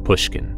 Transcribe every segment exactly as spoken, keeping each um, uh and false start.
Pushkin.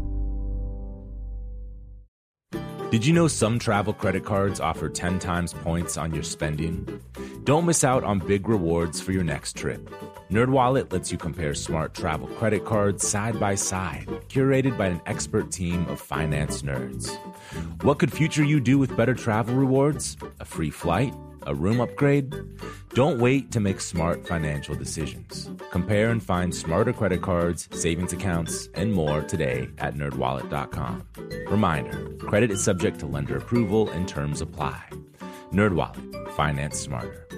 Did you know some travel credit cards offer ten times points on your spending? Don't miss out on big rewards for your next trip. NerdWallet lets you compare smart travel credit cards side by side, curated by an expert team of finance nerds. What could future you do with better travel rewards? A free flight? A room upgrade? Don't wait to make smart financial decisions. Compare and find smarter credit cards, savings accounts, and more today at nerd wallet dot com. Reminder, credit is subject to lender approval and terms apply. NerdWallet, finance smarter.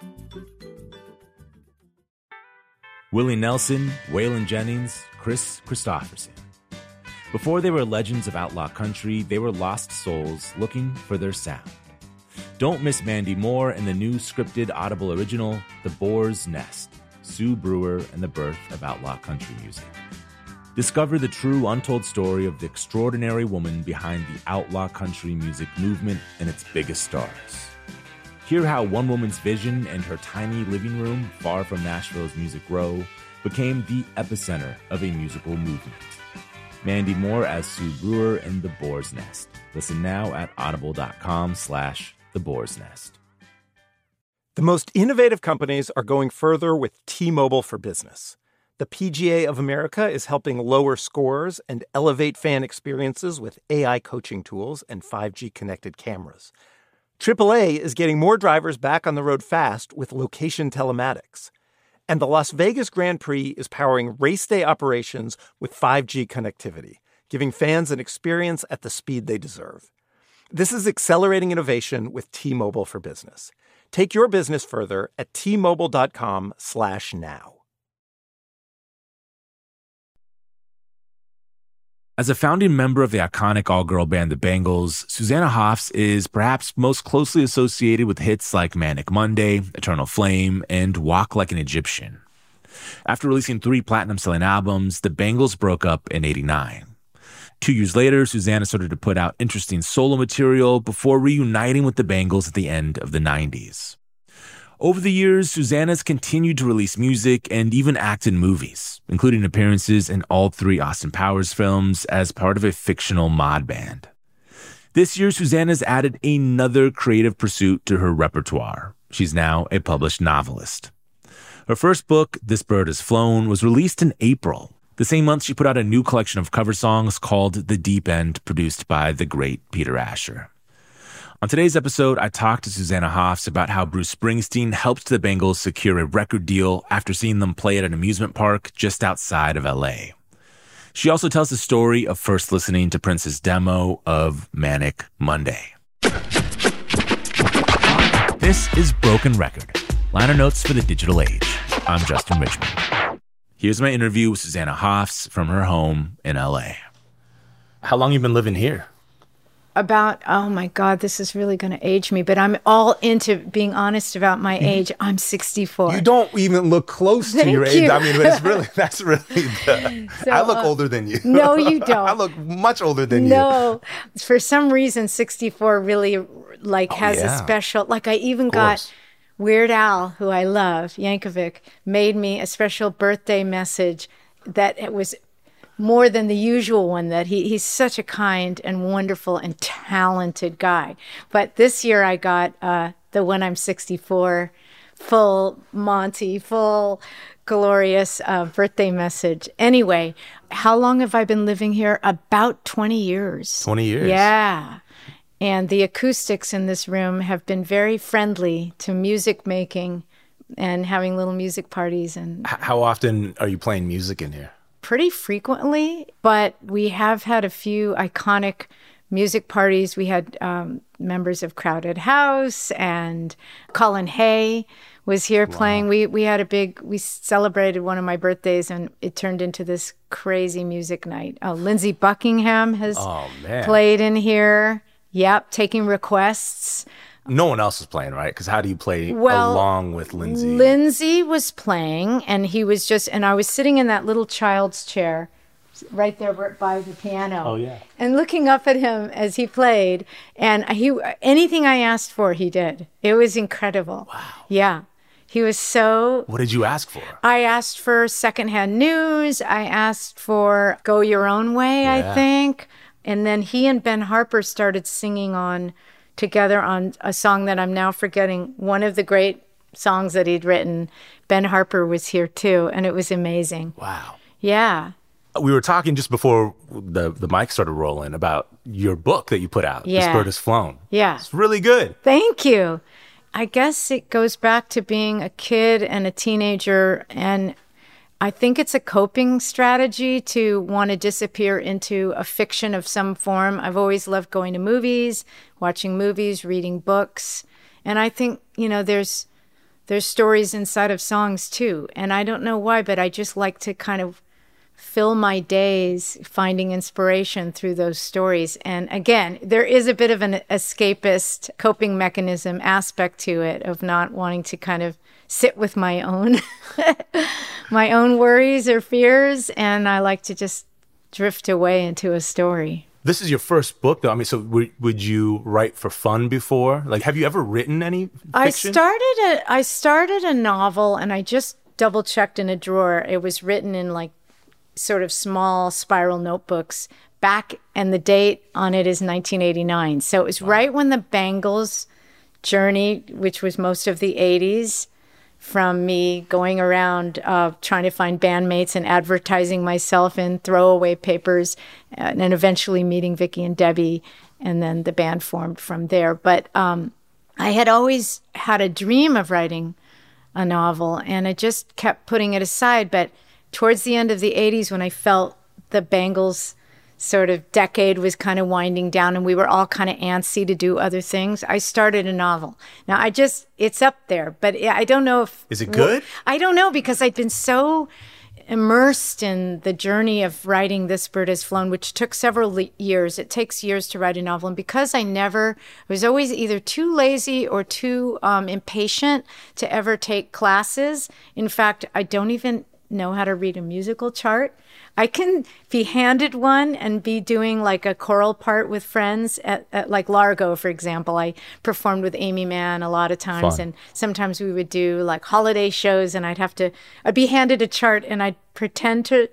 Willie Nelson, Waylon Jennings, Chris Christopherson. Before they were legends of outlaw country, they were lost souls looking for their sound. Don't miss Mandy Moore and the new scripted Audible original, The Boar's Nest, Sue Brewer and the Birth of Outlaw Country Music. Discover the true untold story of the extraordinary woman behind the outlaw country music movement and its biggest stars. Hear how one woman's vision and her tiny living room, far from Nashville's Music Row, became the epicenter of a musical movement. Mandy Moore as Sue Brewer in The Boar's Nest. Listen now at audible.com slash The Boar's Nest. The most innovative companies are going further with T-Mobile for Business. The P G A of America is helping lower scores and elevate fan experiences with A I coaching tools and five G connected cameras. triple A is getting more drivers back on the road fast with location telematics. And the Las Vegas Grand Prix is powering race day operations with five G connectivity, giving fans an experience at the speed they deserve. This is accelerating innovation with T-Mobile for Business. Take your business further at T-Mobile.com slash now. As a founding member of the iconic all-girl band The Bangles, Susanna Hoffs is perhaps most closely associated with hits like Manic Monday, Eternal Flame, and Walk Like an Egyptian. After releasing three platinum-selling albums, The Bangles broke up in eighty-nine. Two years later, Susanna started to put out interesting solo material before reuniting with The Bangles at the end of the nineties. Over the years, Susanna's continued to release music and even act in movies, including appearances in all three Austin Powers films as part of a fictional mod band. This year, Susanna's added another creative pursuit to her repertoire. She's now a published novelist. Her first book, This Bird Has Flown, was released in April. The same month, she put out a new collection of cover songs called The Deep End, produced by the great Peter Asher. On today's episode, I talked to Susanna Hoffs about how Bruce Springsteen helped the Bangles secure a record deal after seeing them play at an amusement park just outside of L A. She also tells the story of first listening to Prince's demo of Manic Monday. This is Broken Record, liner notes for the digital age. I'm Justin Richmond. Here's my interview with Susanna Hoffs from her home in L A. How long have you been living here? About, oh my God, this is really going to age me, but I'm all into being honest about my age. I'm sixty-four. You don't even look close to Thank your age. you. I mean, but it's really, that's really the, So, I look uh, older than you. No, you don't. I look much older than you. No, for some reason, sixty-four really like Oh, has yeah. a special, like I even got Weird Al, who I love, Yankovic, made me a special birthday message that it was more than the usual one, that he he's such a kind and wonderful and talented guy. But this year I got uh, the When I'm sixty-four full Monty, full glorious uh, birthday message. Anyway, how long have I been living here? About twenty years. twenty years. Yeah. And the acoustics in this room have been very friendly to music making and having little music parties. And H- How often are you playing music in here? pretty frequently, but we have had a few iconic music parties. We had um, members of Crowded House, and Colin Hay was here wow. playing. We we had a big, we celebrated one of my birthdays, and it turned into this crazy music night. Oh, Lindsey Buckingham has oh, man. played in here. Yep, taking requests. No one else is playing, right? Because how do you play well, along with Lindsey? Lindsey was playing, and he was just, and I was sitting in that little child's chair right there by the piano. Oh, yeah. And looking up at him as he played, and he anything I asked for, he did. It was incredible. Wow. Yeah. He was so... What did you ask for? I asked for secondhand news. I asked for Go Your Own Way, Yeah. I think. And then he and Ben Harper started singing on together on a song that I'm now forgetting, one of the great songs that he'd written. Ben Harper was here too, and it was amazing. Wow. Yeah. We were talking just before the, the mic started rolling about your book that you put out, Yeah. This Bird Has Flown. Yeah. It's really good. Thank you. I guess it goes back to being a kid and a teenager, and I think it's a coping strategy to want to disappear into a fiction of some form. I've always loved going to movies, watching movies, reading books, and I think, you know, there's there's stories inside of songs too, and I don't know why, but I just like to kind of fill my days finding inspiration through those stories. And again, there is a bit of an escapist coping mechanism aspect to it, of not wanting to kind of sit with my own my own worries or fears, and I like to just drift away into a story. This is your first book, though. I mean, so w- would you write for fun before? Like, have you ever written any fiction? I started a I started a novel, and I just double checked in a drawer. It was written in like sort of small spiral notebooks back, and the date on it is nineteen eighty-nine. So it was wow. right when the Bangles journey, which was most of the eighties, from me going around uh, trying to find bandmates and advertising myself in throwaway papers, and then eventually meeting Vicky and Debbie, and then the band formed from there. But um, I had always had a dream of writing a novel, and I just kept putting it aside. But towards the end of the eighties, when I felt the Bangles sort of decade was kind of winding down and we were all kind of antsy to do other things, I started a novel. Now, I just, it's up there, but I don't know if... Is it good? I don't know, because I've been so immersed in the journey of writing This Bird Has Flown, which took several le- years. It takes years to write a novel. And because I never, I was always either too lazy or too um, impatient to ever take classes. In fact, I don't even know how to read a musical chart. I can be handed one and be doing like a choral part with friends at, at like Largo, for example. I performed with Amy Mann a lot of times. Fun. And sometimes we would do like holiday shows, and I'd have to, I'd be handed a chart and I'd pretend to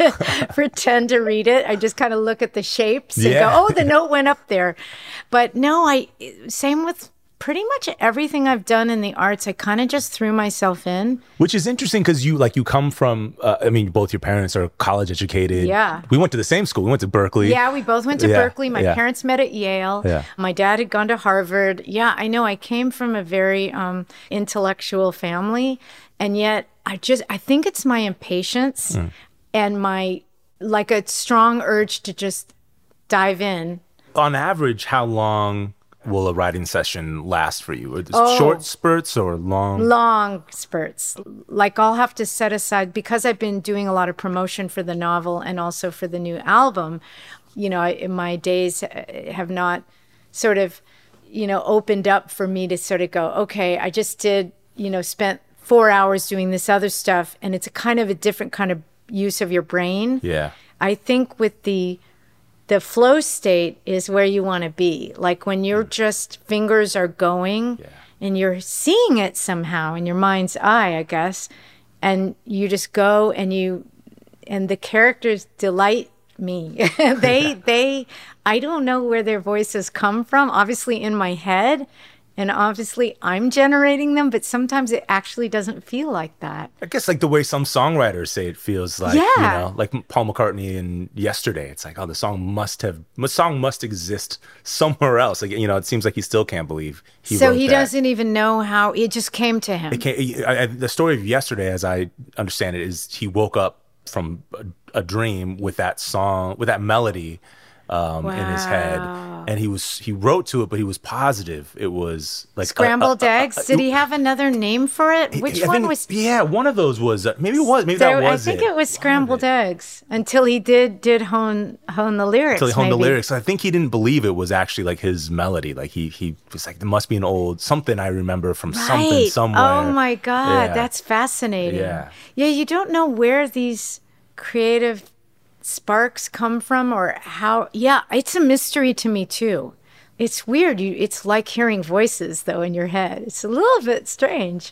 pretend to read it. I just kind of look at the shapes and Yeah. go, oh, the note went up there. But no, I, same with pretty much everything I've done in the arts, I kind of just threw myself in. Which is interesting because you like you come from, uh, I mean, both your parents are college educated. Yeah. We went to the same school. We went to Berkeley. Yeah, we both went to Yeah, Berkeley. My yeah. parents met at Yale. Yeah. My dad had gone to Harvard. Yeah, I know. I came from a very um, intellectual family. And yet I just, I think it's my impatience Mm. and my, like a strong urge to just dive in. On average, how long will a writing session last for you? Are it Oh. short spurts or long? Long spurts. Like I'll have to set aside, because I've been doing a lot of promotion for the novel and also for the new album, you know, I, my days have not sort of, you know, opened up for me to sort of go, okay, I just did, you know, spent four hours doing this other stuff, and it's a kind of a different kind of use of your brain. Yeah. I think with the the flow state is where you want to be. Like when your just fingers are going Yeah. and you're seeing it somehow in your mind's eye, I guess, and you just go and you, and the characters delight me. they, they, I don't know where their voices come from, obviously in my head, and obviously I'm generating them, but sometimes it actually doesn't feel like that. I guess like the way some songwriters say it feels like, Yeah. you know, like Paul McCartney in Yesterday. It's like, oh, the song must have, the song must exist somewhere else. Like, you know, it seems like he still can't believe he so wrote he that. doesn't even know how it just came to him. It can't, I, I, the story of Yesterday, as I understand it, is he woke up from a, a dream with that song, with that melody um, in his head, Wow. and he was he wrote to it, but he was positive it was like a- Scrambled a- a- a- eggs. Did he have another name for it? Which I one think- was? Yeah, one of those was uh, maybe it was maybe There- that was I think it. it, was One of scrambled it. eggs until he did did hone hone the lyrics. Until he honed the maybe. lyrics. I think he didn't believe it was actually like his melody. Like he he was like, there must be an old something I remember from something Right. somewhere. Oh my God, Yeah. that's fascinating. Yeah. Yeah, you don't know where these creative sparks come from or how. Yeah, it's a mystery to me too. It's weird. You, it's like hearing voices though in your head. It's a little bit strange.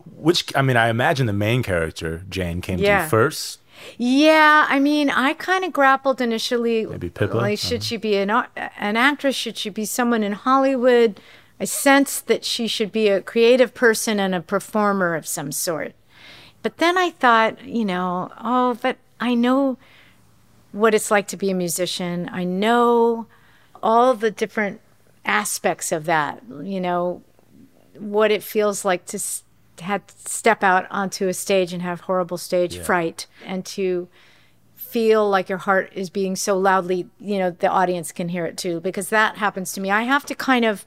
Which, I mean, I imagine the main character, Jane, came yeah. to you first. Yeah, I mean, I kind of grappled initially. Maybe Pippa? Like, should she be an, an actress? Should she be someone in Hollywood? I sensed that she should be a creative person and a performer of some sort. But then I thought, you know, oh, but I know what it's like to be a musician. I know all the different aspects of that, you know, what it feels like to have step out onto a stage and have horrible stage yeah. fright, and to feel like your heart is being so loudly, you know, the audience can hear it too, because that happens to me. I have to kind of,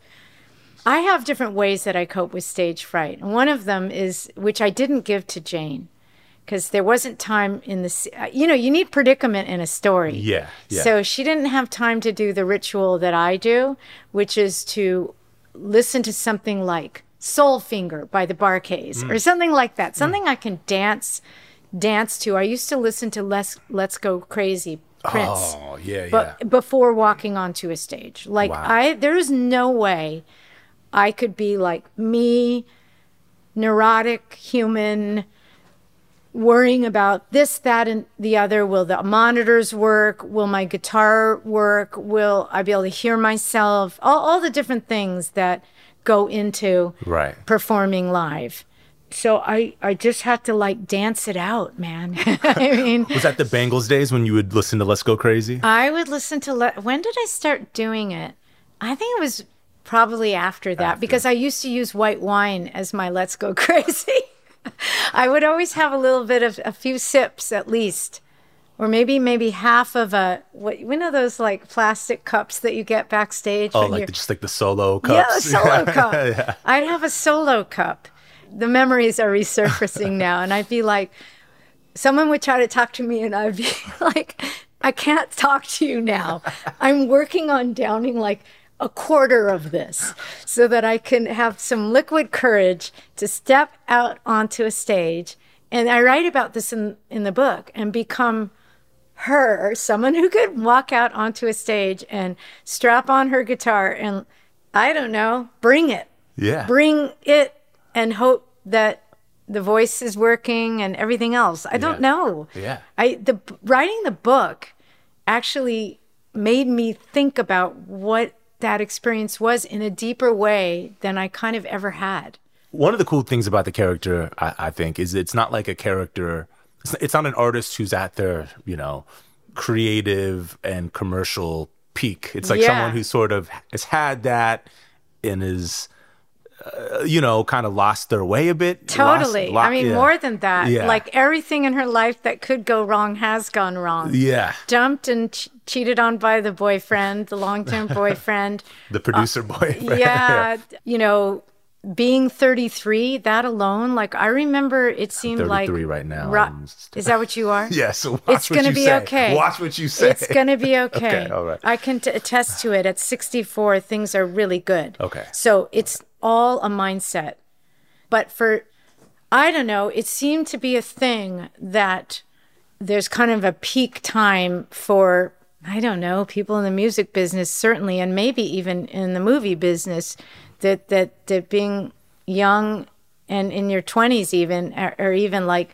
I have different ways that I cope with stage fright. And one of them is, which I didn't give to Jane, because there wasn't time in the, you know, you need predicament in a story. Yeah, yeah. So she didn't have time to do the ritual that I do, which is to listen to something like Soul Finger by the Bar-Kays mm. or something like that. Something mm. I can dance dance to. I used to listen to Let's, Let's Go Crazy, Prince. Oh, yeah, but yeah. before walking onto a stage. Like, wow. I, there's no way I could be like me, neurotic human, worrying about this, that, and the other. Will the monitors work? Will my guitar work? Will I be able to hear myself? All, all the different things that go into right. performing live. So I, I just had to like dance it out, man. I mean, was that the Bangles days when you would listen to Let's Go Crazy? I would listen to, Le- when did I start doing it? I think it was probably after that, after. Because I used to use white wine as my Let's Go Crazy. I would always have a little bit of a few sips at least, or maybe maybe half of a, what, you know those like plastic cups that you get backstage? Oh, like the, just like the solo cups? Yeah, the solo cup. Yeah. I'd have a solo cup. The memories are resurfacing now, and I'd be like, someone would try to talk to me and I'd be like, I can't talk to you now. I'm working on downing like a quarter of this so that I can have some liquid courage to step out onto a stage. And I write about this in, in the book, and become her, someone who could walk out onto a stage and strap on her guitar and, I don't know, bring it. Yeah. Bring it and hope that the voice is working and everything else. I don't yeah. know. Yeah. I the writing the book actually made me think about what that experience was in a deeper way than I kind of ever had. One of the cool things about the character, I, I think, is it's not like a character, it's, it's not an artist who's at their, you know, creative and commercial peak. It's like yeah. someone who sort of has had that and is, uh, you know, kind of lost their way a bit. Totally. Lost, lo- I mean, yeah. more than that. Yeah. Like, everything in her life that could go wrong has gone wrong. Yeah. Dumped and ch- cheated on by the boyfriend, the long-term boyfriend. The producer uh, boyfriend. Yeah. You know, being thirty-three, that alone, like, I remember it seemed I'm like... thirty-three right now. Ro- is that what you are? Yeah, so watch it's what gonna you be say. okay. Watch what you say. It's going to be okay. Okay, all right. I can t- attest to it. At sixty-four, things are really good. Okay. So it's all a mindset. But for, I don't know, it seemed to be a thing that there's kind of a peak time for, I don't know, people in the music business, certainly, and maybe even in the movie business, that that, that being young and in your twenties even, or, or even like,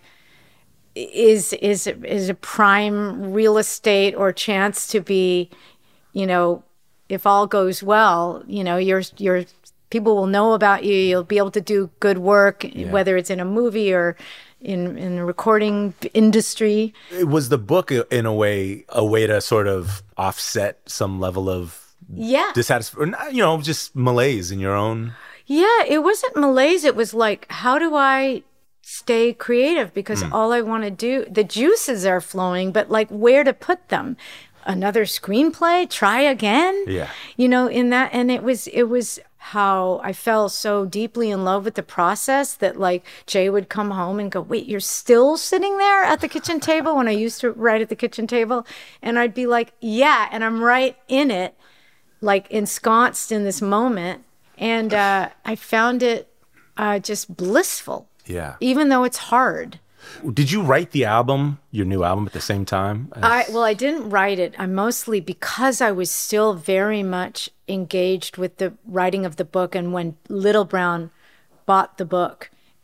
is is is a prime real estate or chance to be, you know, if all goes well, you know, you're you're people will know about you. You'll be able to do good work, yeah. whether it's in a movie or in in the recording industry. It was the book, in a way, a way to sort of offset some level of yeah dissatisfaction, you know, just malaise in your own. Yeah, it wasn't malaise. It was like, how do I stay creative? Because mm. all I want to do, the juices are flowing, but like, where to put them? Another screenplay? Try again? Yeah. You know, in that, and it was, it was how I fell so deeply in love with the process that like Jay would come home and go, wait, you're still sitting there at the kitchen table, when I used to write at the kitchen table? And I'd be like, yeah, and I'm right in it, like ensconced in this moment. And uh, I found it uh, just blissful. Yeah. Even though it's hard. Did you write the album, your new album, at the same time? As... I well, I didn't write it. I mostly, because I was still very much engaged with the writing of the book, and when Little Brown bought the book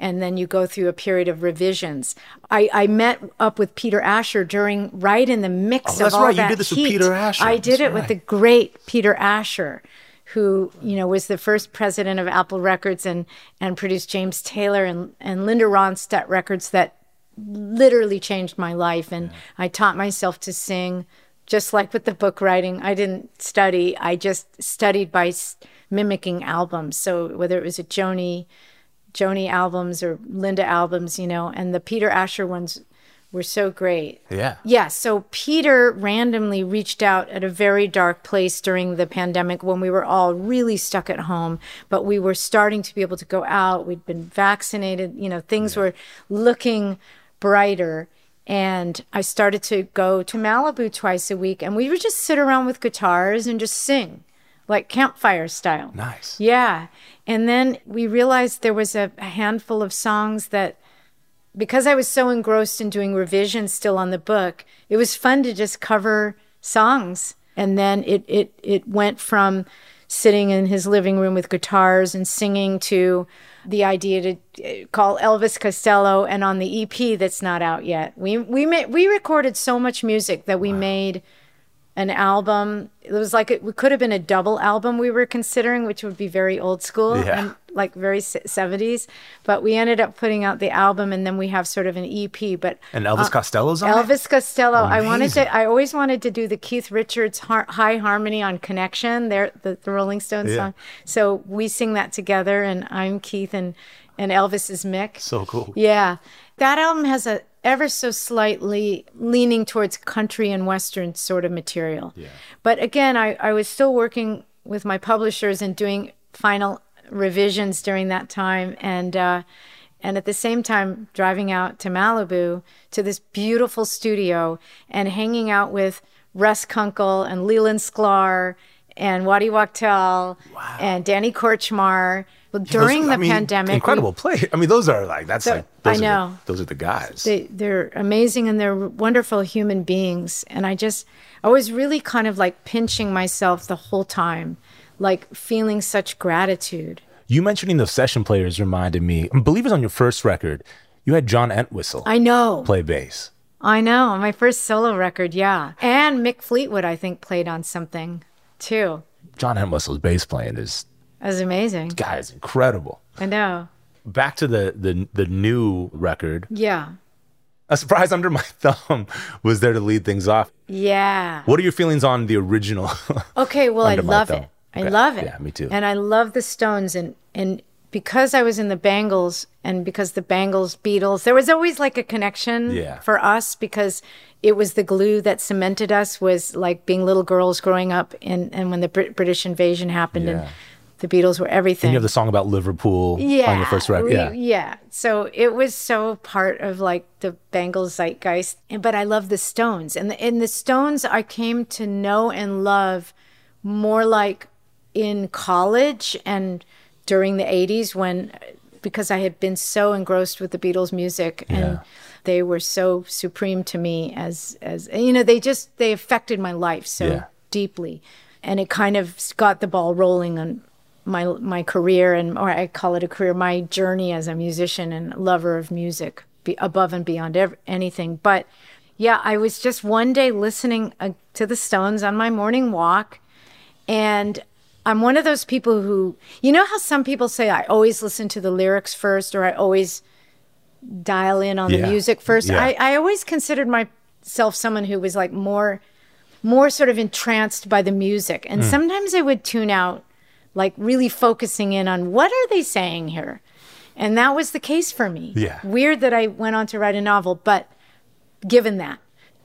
and then you go through a period of revisions. I, I met up with Peter Asher during, right in the mix oh, of all right. that You did this heat. with Peter Asher. I did that's it right. with the great Peter Asher, who, you know, was the first president of Apple Records and, and produced James Taylor and, and Linda Ronstadt records that literally changed my life. And yeah. I taught myself to sing, just like with the book writing. I didn't study. I just studied by mimicking albums. So whether it was a Joni, Joni albums or Linda albums, you know, and the Peter Asher ones were so great. Yeah. Yeah. So Peter randomly reached out at a very dark place during the pandemic when we were all really stuck at home, but we were starting to be able to go out. We'd been vaccinated, you know, things yeah. were looking brighter. And I started to go to Malibu twice a week, and we would just sit around with guitars and just sing, like campfire style. Nice. Yeah. And then we realized there was a, a handful of songs that, because I was so engrossed in doing revisions still on the book, it was fun to just cover songs. And then it it it went from sitting in his living room with guitars and singing to the idea to call Elvis Costello, and on the E P that's not out yet. We we made, we recorded so much music that we wow. made an album. It was like, it, it could have been a double album we were considering, which would be very old school yeah. and like very seventies. But we ended up putting out the album, and then we have sort of an E P. But and Elvis uh, Costello's on Elvis it? Costello. Amazing. I wanted to. I always wanted to do the Keith Richards har- High Harmony on Connection. There, the, the Rolling Stones yeah. song. So we sing that together, and I'm Keith, and and Elvis is Mick. So cool. Yeah, that album has a ever so slightly leaning towards country and Western sort of material. Yeah. But again, I, I was still working with my publishers and doing final revisions during that time. And uh, and at the same time, driving out to Malibu to this beautiful studio and hanging out with Russ Kunkel and Leland Sklar and Waddy Wachtel wow. and Danny Kortchmar. Well, during those, the I mean, pandemic, incredible we, play. I mean, those are like that's the, like those I are know the, those are the guys. They they're amazing, and they're wonderful human beings. And I just I was really kind of like pinching myself the whole time, like feeling such gratitude. You mentioning those session players reminded me. I believe it was on your first record. You had John Entwistle. I know play bass. I know my first solo record, yeah, and Mick Fleetwood I think played on something too. John Entwistle's bass playing is. That's amazing. This guy is incredible. I know. Back to the, the the new record. Yeah. A Surprise Under My Thumb was there to lead things off. Yeah. What are your feelings on the original? Okay, well, I love it. I okay. love it. Yeah, me too. And I love the Stones. And, and because I was in the Bangles, and because the Bangles, Beatles, there was always like a connection yeah. for us, because it was the glue that cemented us, was like being little girls growing up in, and when the Brit- British invasion happened. Yeah. And the Beatles were everything. And you have the song about Liverpool yeah, on your first record. Yeah. Yeah. So it was so part of like the Bangles zeitgeist. But I love the Stones. And the, and the Stones I came to know and love more like in college and during the eighties, when, because I had been so engrossed with the Beatles music, and yeah. they were so supreme to me as, as, you know, they just, they affected my life so yeah. deeply. And it kind of got the ball rolling on my my career, and or I call it a career, my journey as a musician and lover of music, be above and beyond ev- anything. But yeah, I was just one day listening uh, to the Stones on my morning walk, and I'm one of those people who, you know how some people say, I always listen to the lyrics first, or I always dial in on yeah. the music first. Yeah. I, I always considered myself someone who was like more, more sort of entranced by the music. And mm. sometimes I would tune out, like really focusing in on what are they saying here? And that was the case for me. Yeah. Weird that I went on to write a novel, but given that.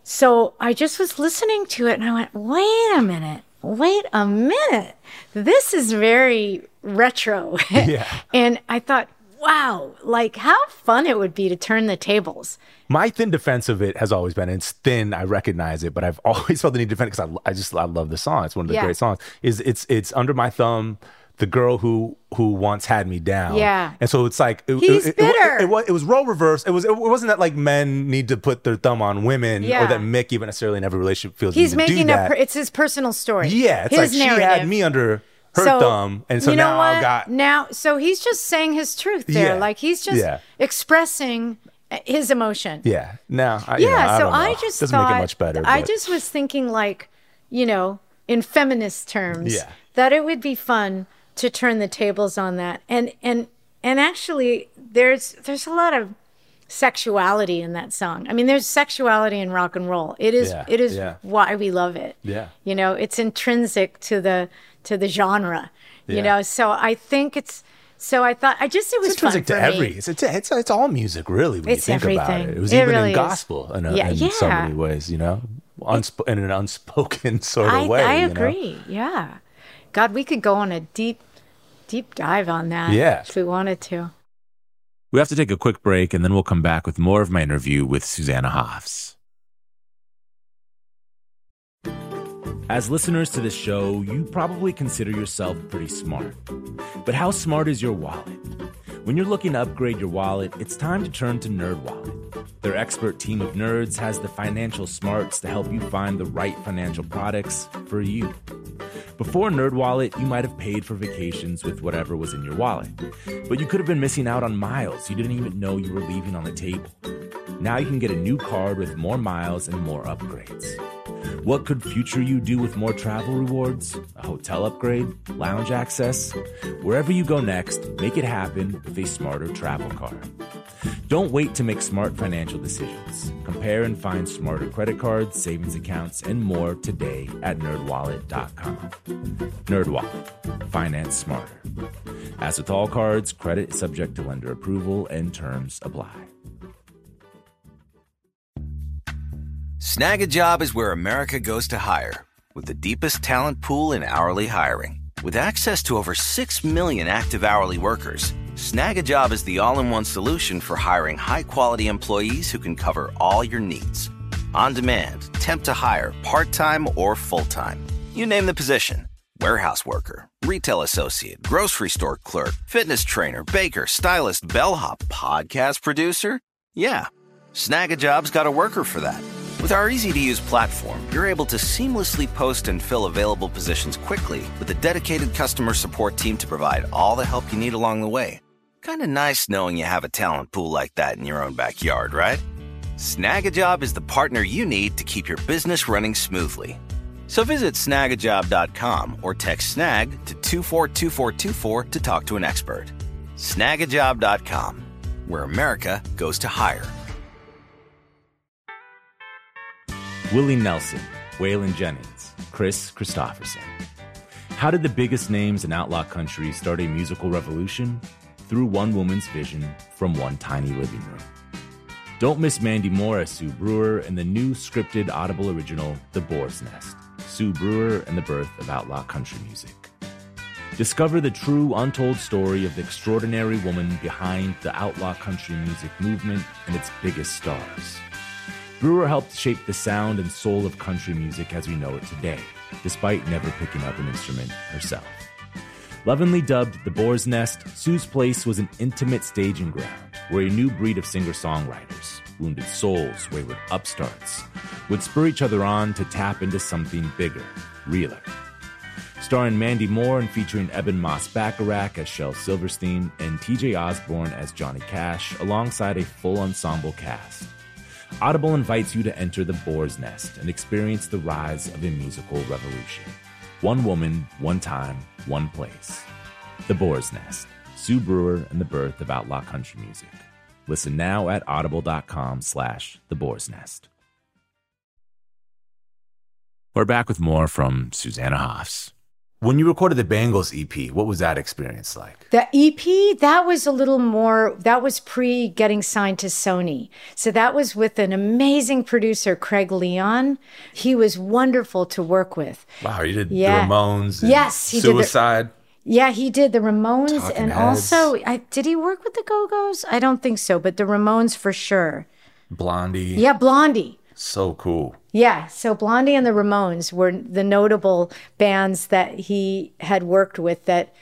So I just was listening to it, and I went, wait a minute, wait a minute. This is very retro. Yeah. And I thought, wow, like how fun it would be to turn the tables. My thin defense of it has always been, and it's thin, I recognize it, but I've always felt the need to defend it because I, I just, I love the song. It's one of the yeah. great songs. Is it's it's Under My Thumb, the girl who who once had me down. Yeah. And so it's like, it, He's it, bitter. It, it, it, was, it was role reverse. It, was, it wasn't that like men need to put their thumb on women, yeah. or that Mick even necessarily in every relationship feels He's he need to making do a, that. Per, it's his personal story. Yeah, it's his like narrative. she had me under... hurt so, them. And so you know now what? I've got... Now, so he's just saying his truth there. Yeah. Like he's just Yeah. expressing his emotion. Yeah. Now, I, you Yeah, know, I so don't know. I just Doesn't thought, make it much better. I but- just was thinking like, you know, in feminist terms, Yeah. that it would be fun to turn the tables on that. And and and actually there's there's a lot of sexuality in that song. I mean, there's sexuality in rock and roll. It is Yeah, it is yeah. why we love it. Yeah. You know, it's intrinsic to the to the genre. You Yeah. know, so I think it's so I thought I just it was It's intrinsic fun to for every. me. It's, it's it's it's all music, really. When It's you think about everything. it, it was It even really in is. gospel in, a, Yeah, in so yeah. many ways. You know, Unsp- in an unspoken sort of I, way. I you know? agree. Yeah. God, we could go on a deep, deep dive on that Yeah. if we wanted to. We have to take a quick break, and then we'll come back with more of my interview with Susanna Hoffs. As listeners to this show, you probably consider yourself pretty smart. But how smart is your wallet? When you're looking to upgrade your wallet, it's time to turn to NerdWallet. Their expert team of nerds has the financial smarts to help you find the right financial products for you. Before NerdWallet, you might have paid for vacations with whatever was in your wallet. But you could have been missing out on miles you didn't even know you were leaving on the table. Now you can get a new card with more miles and more upgrades. What could future you do with more travel rewards? A hotel upgrade? Lounge access? Wherever you go next, make it happen with a smarter travel card. Don't wait to make smart financial decisions. Compare and find smarter credit cards, savings accounts, and more today at nerd wallet dot com. NerdWallet. Finance smarter. As with all cards, credit is subject to lender approval and terms apply. Snag a Job is where America goes to hire, with the deepest talent pool in hourly hiring. With access to over six million active hourly workers, Snag a Job is the all-in-one solution for hiring high-quality employees who can cover all your needs. On demand, temp to hire, part-time or full-time. You name the position. Warehouse worker, retail associate, grocery store clerk, fitness trainer, baker, stylist, bellhop, podcast producer. Yeah, Snag a Job's got a worker for that. With our easy-to-use platform, you're able to seamlessly post and fill available positions quickly with a dedicated customer support team to provide all the help you need along the way. Kind of nice knowing you have a talent pool like that in your own backyard, right? Snag a Job is the partner you need to keep your business running smoothly. So visit snag a job dot com or text SNAG to two four two four two four to talk to an expert. snag a job dot com, where America goes to hire. Willie Nelson, Waylon Jennings, Chris Christopherson. How did the biggest names in outlaw country start a musical revolution? Through one woman's vision from one tiny living room. Don't miss Mandy Moore as Sue Brewer in the new scripted Audible original, The Boar's Nest, Sue Brewer and the Birth of Outlaw Country Music. Discover the true, untold story of the extraordinary woman behind the outlaw country music movement and its biggest stars. Brewer helped shape the sound and soul of country music as we know it today, despite never picking up an instrument herself. Lovingly dubbed The Boar's Nest, Sue's Place was an intimate staging ground where a new breed of singer-songwriters, wounded souls, wayward upstarts, would spur each other on to tap into something bigger, realer. Starring Mandy Moore and featuring Eben Moss-Bacharach as Shel Silverstein and T J Osborne as Johnny Cash, alongside a full ensemble cast. Audible invites you to enter the Boar's Nest and experience the rise of a musical revolution. One woman, one time, one place. The Boar's Nest, Sue Brewer and the Birth of Outlaw Country Music. Listen now at audible.com slash The Boar's Nest. We're back with more from Susanna Hoffs. When you recorded the Bangles E P, what was that experience like? The E P, that was a little more, that was pre getting signed to Sony. So that was with an amazing producer, Craig Leon. He was wonderful to work with. Wow, you did Yeah. the Ramones. And Yes, he did the- Suicide. Yeah, he did the Ramones. Talking and Heads. also, I, did he work with the Go-Go's? I don't think so, but the Ramones for sure. Blondie. Yeah, Blondie. So cool. Yeah, so Blondie and the Ramones were the notable bands that he had worked with that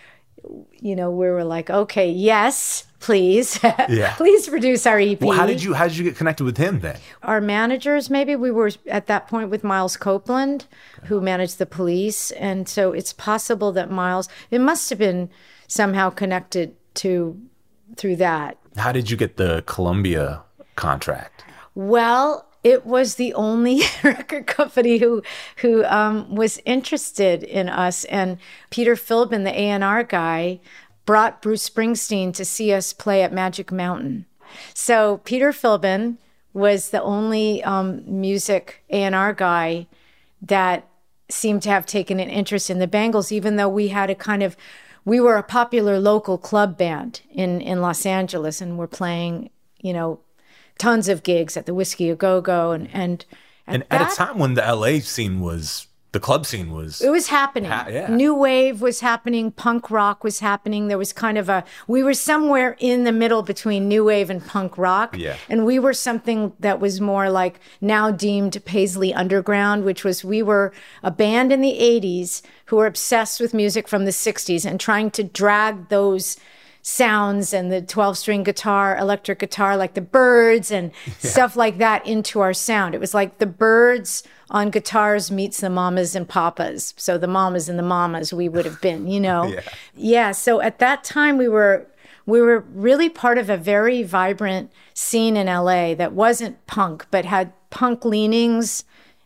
you know, we were like, okay, yes, please. Yeah. Please produce our E P. Well, how did you how did you get connected with him then? Our managers, maybe we were at that point with Miles Copeland, okay. who managed the Police. And so it's possible that Miles, it must have been somehow connected to through that. How did you get the Columbia contract? Well, it was the only record company who who um, was interested in us. And Peter Philbin, the A and R guy, brought Bruce Springsteen to see us play at Magic Mountain. So Peter Philbin was the only um, music A and R guy that seemed to have taken an interest in the Bangles, even though we had a kind of, we were a popular local club band in, in Los Angeles, and we're playing, you know, tons of gigs at the Whiskey A Go Go, and and at and that, at a time when the L A scene was, the club scene was, it was happening. Ha- yeah. New wave was happening, punk rock was happening. There was kind of a, we were somewhere in the middle between new wave and punk rock, yeah. and we were something that was more like now deemed Paisley Underground, which was, we were a band in the eighties who were obsessed with music from the sixties and trying to drag those sounds and the twelve-string guitar, electric guitar, like the Byrds and yeah. stuff like that into our sound. It was like the Byrds on guitars meets the Mamas and Papas. So the Mamas and the Mamas we would have been, you know? yeah. yeah. So at that time we were we were really part of a very vibrant scene in L A that wasn't punk, but had punk leanings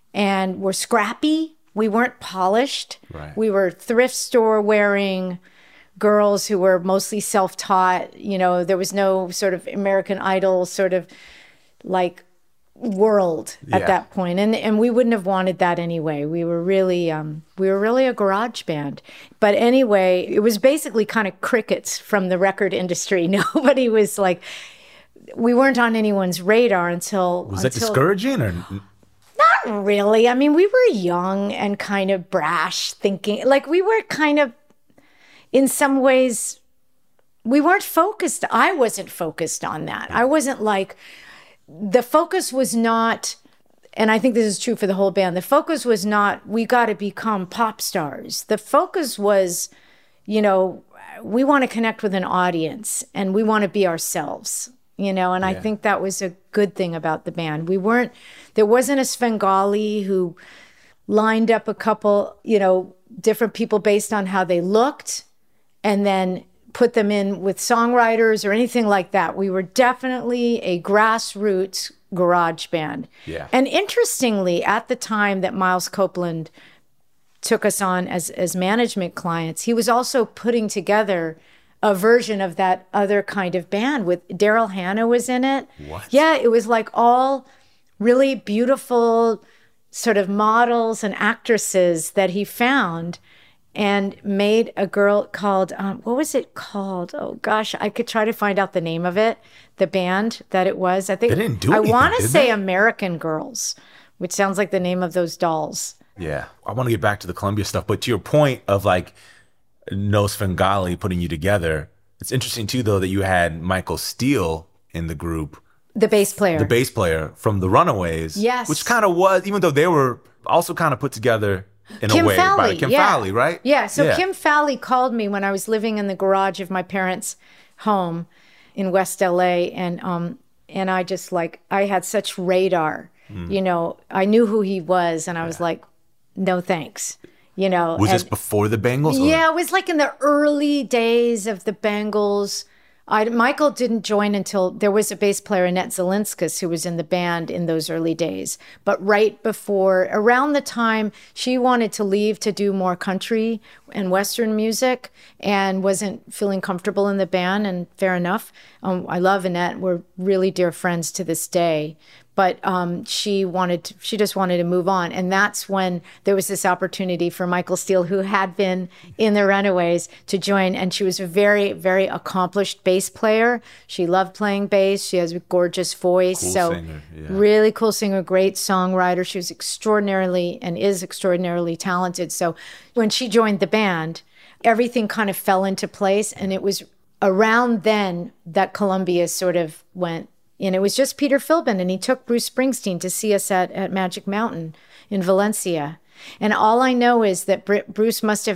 and were scrappy. We weren't polished. Right. We were thrift store wearing girls who were mostly self-taught. You know, there was no sort of American Idol sort of like world at yeah. that point. And and we wouldn't have wanted that anyway. We were really um, we were really a garage band. But anyway, it was basically kind of crickets from the record industry. Nobody was like, we weren't on anyone's radar until Was until, that discouraging or? Not really. I mean, we were young and kind of brash thinking. Like we were kind of, in some ways, we weren't focused. I wasn't focused on that. I wasn't like, the focus was not, and I think this is true for the whole band, the focus was not, we got to become pop stars. The focus was, you know, we want to connect with an audience and we want to be ourselves, you know, and yeah. I think that was a good thing about the band. We weren't, there wasn't a Svengali who lined up a couple, you know, different people based on how they looked and then put them in with songwriters or anything like that. We were definitely a grassroots garage band. Yeah. And interestingly, at the time that Miles Copeland took us on as, as management clients, he was also putting together a version of that other kind of band with Daryl Hannah was in it. What? Yeah, it was like all really beautiful sort of models and actresses that he found and made a girl called, um, what was it called? Oh gosh, I could try to find out the name of it, the band that it was. I think they didn't do I anything, want to did say they? American Girls, which sounds like the name of those dolls. Yeah. I want to get back to the Columbia stuff, but to your point of like no Svengali putting you together, it's interesting too, though, that you had Michael Steele in the group. The bass player. The bass player from the Runaways. Yes. Which kind of was, even though they were also kind of put together in Kim a way Fowley, by Kim yeah. Fowley, right? Yeah. So yeah. Kim Fowley called me when I was living in the garage of my parents' home in West L A, and um and I just like I had such radar, mm. you know. I knew who he was, and I was yeah. like, no thanks, you know. Was and, this before the Bangles? Or? Yeah, it was like in the early days of the Bangles. I, Michael didn't join until there was a bass player, Annette Zelinskas, who was in the band in those early days. But right before, around the time she wanted to leave to do more country and Western music and wasn't feeling comfortable in the band, and fair enough. Um, I love Annette. We're really dear friends to this day. But um, she wanted, to, she just wanted to move on. And that's when there was this opportunity for Michael Steele, who had been in the Runaways, to join. And she was a very, very accomplished bass player. She loved playing bass. She has a gorgeous voice. Cool so singer, yeah. really cool singer, great songwriter. She was extraordinarily and is extraordinarily talented. So when she joined the band, everything kind of fell into place. And it was around then that Columbia sort of went. And it was just Peter Philbin, and he took Bruce Springsteen to see us at, at Magic Mountain in Valencia. And all I know is that Br- Bruce must have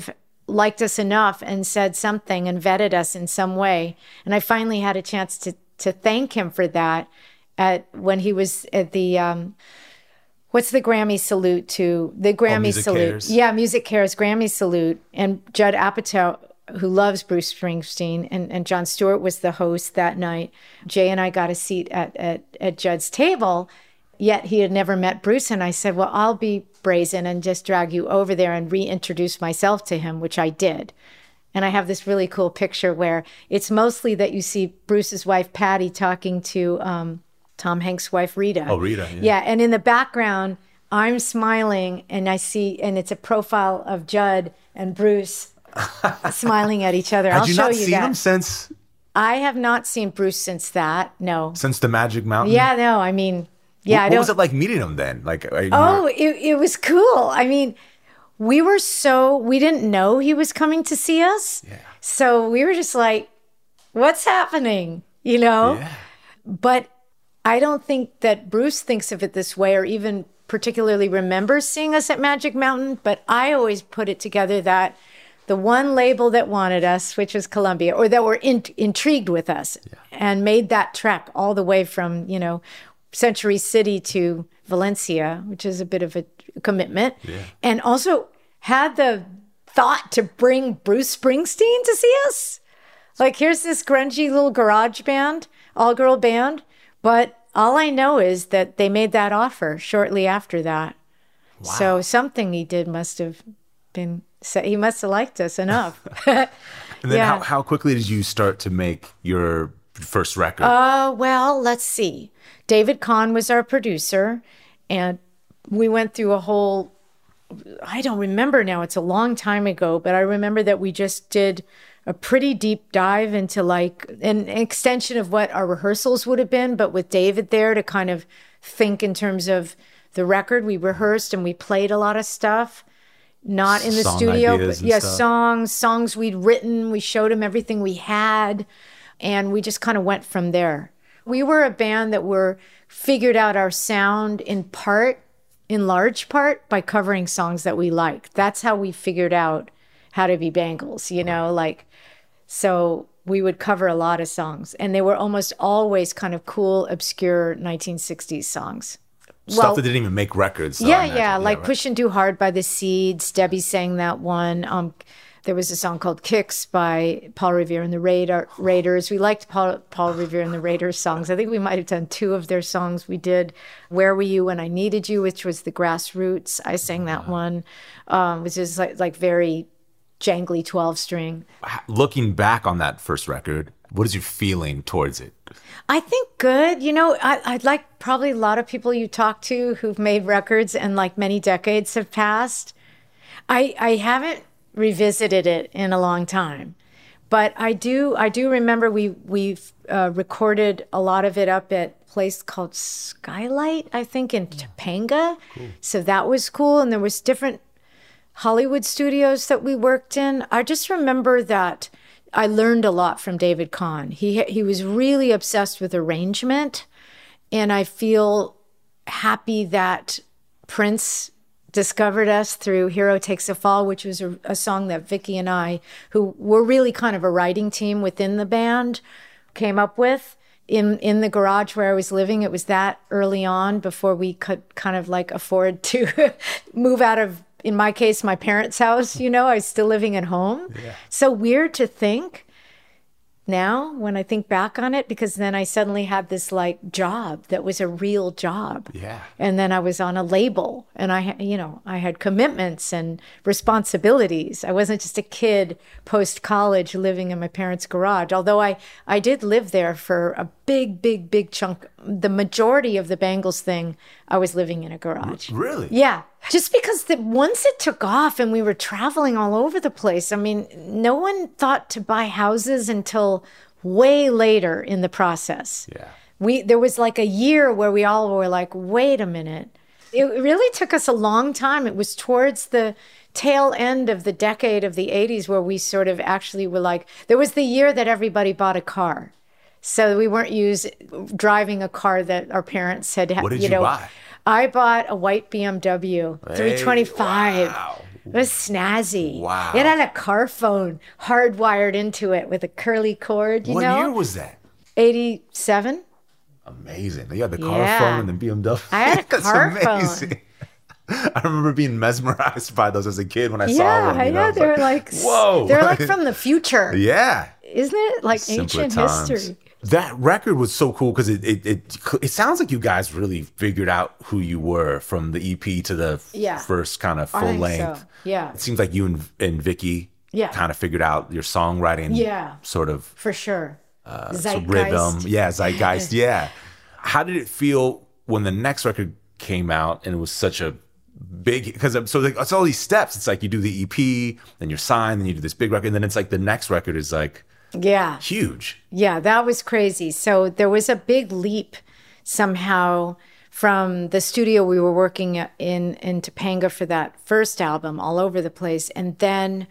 liked us enough and said something and vetted us in some way. And I finally had a chance to to thank him for that at when he was at the um, what's the Grammy salute to the Grammy oh, Music salute? Cares. Yeah, Music Cares Grammy salute. And Judd Apatow, who loves Bruce Springsteen, and, and Jon Stewart was the host that night. Jay and I got a seat at, at, at Judd's table, yet he had never met Bruce. And I said, well, I'll be brazen and just drag you over there and reintroduce myself to him, which I did. And I have this really cool picture where it's mostly that you see Bruce's wife, Patty, talking to um, Tom Hanks' wife, Rita. Oh, Rita. Yeah. yeah. And in the background, I'm smiling and I see, and it's a profile of Judd and Bruce smiling at each other. Had I'll you show not you seen that. him since? I have not seen Bruce since that. No. Since the Magic Mountain? Yeah, no. I mean, yeah. What, I what don't, was it like meeting him then? Like, you oh, were... it, it was cool. I mean, we were so, we didn't know he was coming to see us. Yeah. So we were just like, what's happening? You know? Yeah. But I don't think that Bruce thinks of it this way or even particularly remembers seeing us at Magic Mountain. But I always put it together that the one label that wanted us, which was Columbia, or that were in, intrigued with us yeah. and made that trek all the way from, you know, Century City to Valencia, which is a bit of a commitment, yeah. and also had the thought to bring Bruce Springsteen to see us. Like, here's this grungy little garage band, all-girl band, but all I know is that they made that offer shortly after that. Wow. So something he did must have been, he must have liked us enough. And then yeah. how, how quickly did you start to make your first record? Uh, well, let's see. David Kahn was our producer, and we went through a whole, I don't remember now, it's a long time ago, but I remember that we just did a pretty deep dive into like an extension of what our rehearsals would have been, but with David there to kind of think in terms of the record. We rehearsed and we played a lot of stuff, not in the Song studio, ideas but and yeah, stuff. songs, songs we'd written. We showed him everything we had, and we just kind of went from there. We were a band that were figured out our sound in part, in large part, by covering songs that we liked. That's how we figured out how to be Bangles, you know, like, so we would cover a lot of songs, and they were almost always kind of cool, obscure nineteen sixties songs. Stuff well, that didn't even make records. So yeah, yeah, yeah, like right. Pushing Too Hard by the Seeds. Debbie sang that one. Um, there was a song called Kicks by Paul Revere and the Radar, Raiders. We liked Paul, Paul Revere and the Raiders songs. I think we might have done two of their songs. We did Where Were You When I Needed You, which was the Grassroots. I sang that one, um, which is like, like very jangly twelve string. Looking back on that first record, what is your feeling towards it? I think good. You know, I, I'd like probably a lot of people you talk to who've made records and like many decades have passed. I I haven't revisited it in a long time, but I do I do remember we we've uh, recorded a lot of it up at a place called Skylight, I think, in Topanga. Cool. So that was cool, and there was different Hollywood studios that we worked in. I just remember that I learned a lot from David Kahn. He he was really obsessed with arrangement, and I feel happy that Prince discovered us through Hero Takes a Fall, which was a, a song that Vicki and I, who were really kind of a writing team within the band, came up with. In in the garage where I was living, it was that early on before we could kind of like afford to move out of, in my case, my parents' house. You know, I was still living at home. Yeah. So weird to think now when I think back on it, because then I suddenly had this like job that was a real job. Yeah. And then I was on a label, and I, you know, I had commitments and responsibilities. I wasn't just a kid post-college living in my parents' garage, although I, I did live there for a big, big, big chunk. The majority of the Bangles thing, I was living in a garage. Really? Yeah. Just because the, once it took off and we were traveling all over the place, I mean, no one thought to buy houses until way later in the process. Yeah. We there was like a year where we all were like, wait a minute. It really took us a long time. It was towards the tail end of the decade of the eighties where we sort of actually were like, there was the year that everybody bought a car. So we weren't used driving a car that our parents had. What did you you know, buy? I bought a white B M W Hey, three twenty-five. Wow. It was snazzy. Wow. It had a car phone hardwired into it with a curly cord, you what know? What year was that? eighty-seven. Amazing. You had the car Yeah. phone and the B M W. I had a That's car amazing. phone. I remember being mesmerized by those as a kid when I Yeah, saw them. You know? yeah, I was they're like, whoa. they're like from the future. Yeah. Isn't it? Like Simpler ancient times. history. That record was so cool because it, it it it sounds like you guys really figured out who you were from the E P to the f- Yeah. first kind of I full think length. so. Yeah. It seems like you and, and Vicky Yeah. kind of figured out your songwriting Yeah. sort of For sure. uh, Zeitgeist. rhythm. Yeah, zeitgeist. Yeah. How did it feel when the next record came out and it was such a big, because so like, it's all these steps. It's like you do the E P, then you're signed, then you do this big record, and then it's like the next record is like Yeah. huge. Yeah, that was crazy. So there was a big leap somehow from the studio we were working in in Topanga for that first album, all over the place. And then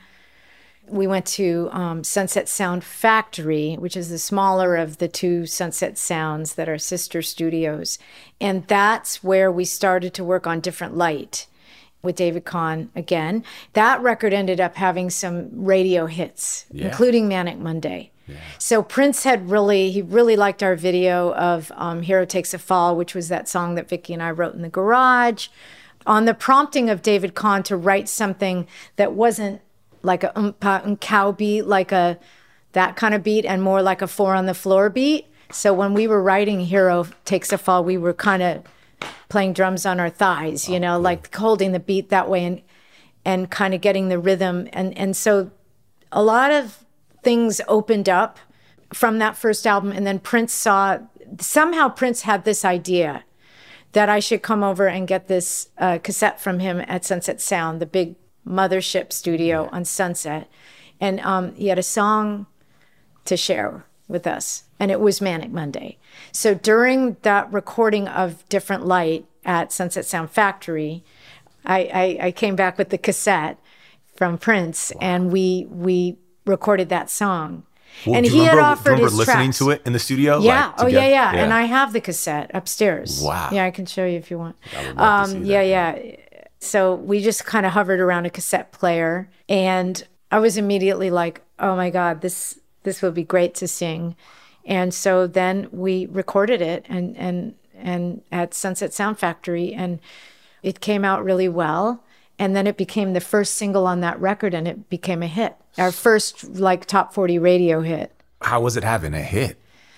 we went to um, Sunset Sound Factory, which is the smaller of the two Sunset Sounds that are sister studios. And that's where we started to work on Different Light with David Kahn again. That record ended up having some radio hits, Yeah. including Manic Monday. So Prince had really, he really liked our video of um, Hero Takes a Fall, which was that song that Vicky and I wrote in the garage. On the prompting of David Kahn to write something that wasn't like a umpa and cow beat, like a that kind of beat, and more like a four on the floor beat. So when we were writing Hero Takes a Fall, we were kind of playing drums on our thighs, you know, like holding the beat that way and and kind of getting the rhythm. And and so a lot of things opened up from that first album. And then Prince saw, somehow Prince had this idea that I should come over and get this uh, cassette from him at Sunset Sound, the big mothership studio on Sunset. And um, he had a song to share with us, and it was Manic Monday. So during that recording of Different Light at Sunset Sound Factory, I, I, I came back with the cassette from Prince, wow. and we we recorded that song. Well, and do he you remember, had offered do you remember his listening tracks. to it in the studio? Yeah. Like, oh, together? yeah, yeah, yeah. And I have the cassette upstairs. Wow. Yeah, I can show you if you want. I would love to Um, see yeah, that. yeah. So we just kind of hovered around a cassette player, and I was immediately like, "Oh my God, this this would be great to sing." And so then we recorded it, and and and at Sunset Sound Factory, and it came out really well. And then it became the first single on that record, and it became a hit. Our first like top forty radio hit. How was it having a hit?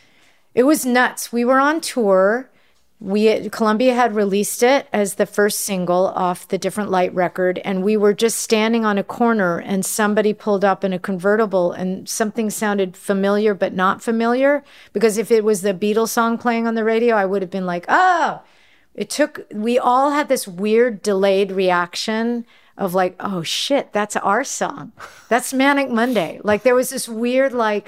It was nuts. We were on tour. We Columbia had released it as the first single off the Different Light record, and we were just standing on a corner, and somebody pulled up in a convertible, and something sounded familiar but not familiar, because if it was the Beatles song playing on the radio, I would have been like, oh. It took, we all had this weird delayed reaction of like, oh shit, that's our song. That's Manic Monday. Like there was this weird, like,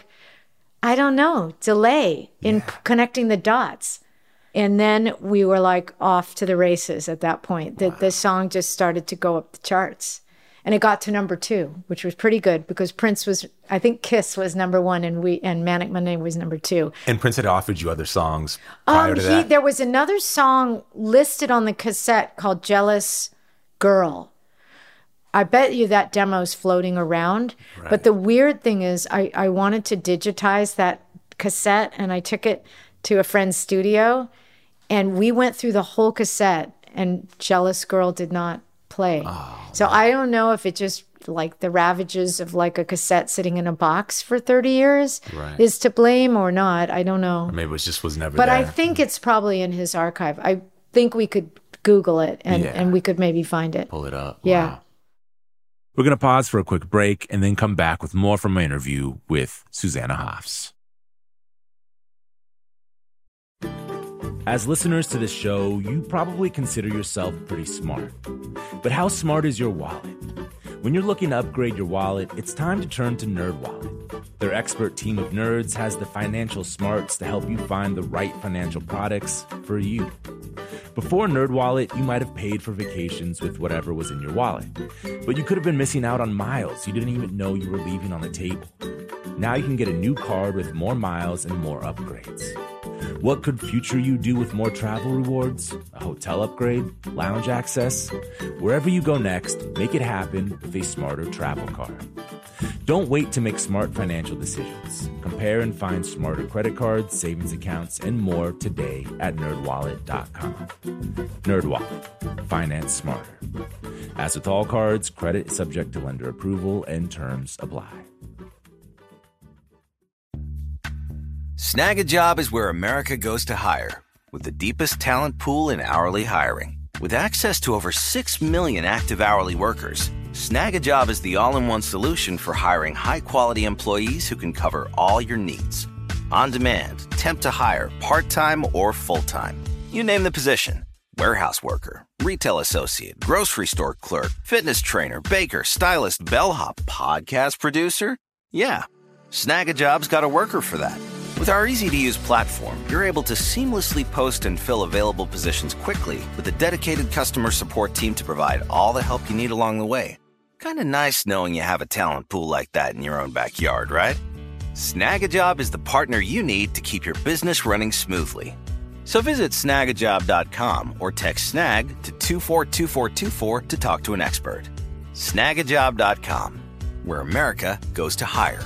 I don't know, delay in yeah. p- connecting the dots. And then we were like off to the races at that point. The, wow. the song just started to go up the charts. And it got to number two, which was pretty good because Prince was, I think Kiss was number one and we and Manic Monday was number two. And Prince had offered you other songs prior um, to he, that? There was another song listed on the cassette called Jealous Girl. I bet you that demo's floating around. Right. But the weird thing is I, I wanted to digitize that cassette, and I took it to a friend's studio, and we went through the whole cassette, and Jealous Girl did not play. Oh, so man. I don't know if it just like the ravages of like a cassette sitting in a box for thirty years right. is to blame or not. I don't know. Or maybe it just was never but there. I think it's probably in his archive. I think we could Google it and, yeah. and we could maybe find it. Pull it up. Yeah. Wow. We're going to pause for a quick break and then come back with more from my interview with Susanna Hoffs. As listeners to this show, you probably consider yourself pretty smart. But how smart is your wallet? When you're looking to upgrade your wallet, it's time to turn to NerdWallet. Their expert team of nerds has the financial smarts to help you find the right financial products for you. Before NerdWallet, you might have paid for vacations with whatever was in your wallet. But you could have been missing out on miles you didn't even know you were leaving on the table. Now you can get a new card with more miles and more upgrades. What could future you do with more travel rewards? A hotel upgrade? Lounge access? Wherever you go next, make it happen with a smarter travel card. Don't wait to make smart financial decisions. Compare and find smarter credit cards, savings accounts, and more today at nerd wallet dot com. NerdWallet. Finance smarter. As with all cards, credit is subject to lender approval and terms apply. Snag a Job is where America goes to hire, with the deepest talent pool in hourly hiring. With access to over six million active hourly workers, Snag a Job is the all-in-one solution for hiring high-quality employees who can cover all your needs. On demand, temp to hire, part-time or full-time. You name the position. Warehouse worker, retail associate, grocery store clerk, fitness trainer, baker, stylist, bellhop, podcast producer. Yeah, Snag a Job's got a worker for that. With our easy-to-use platform, you're able to seamlessly post and fill available positions quickly with a dedicated customer support team to provide all the help you need along the way. Kind of nice knowing you have a talent pool like that in your own backyard, right? Snag a Job is the partner you need to keep your business running smoothly. So visit snag a job dot com or text snag to two four two four two four to talk to an expert. snag a job dot com, where America goes to hire.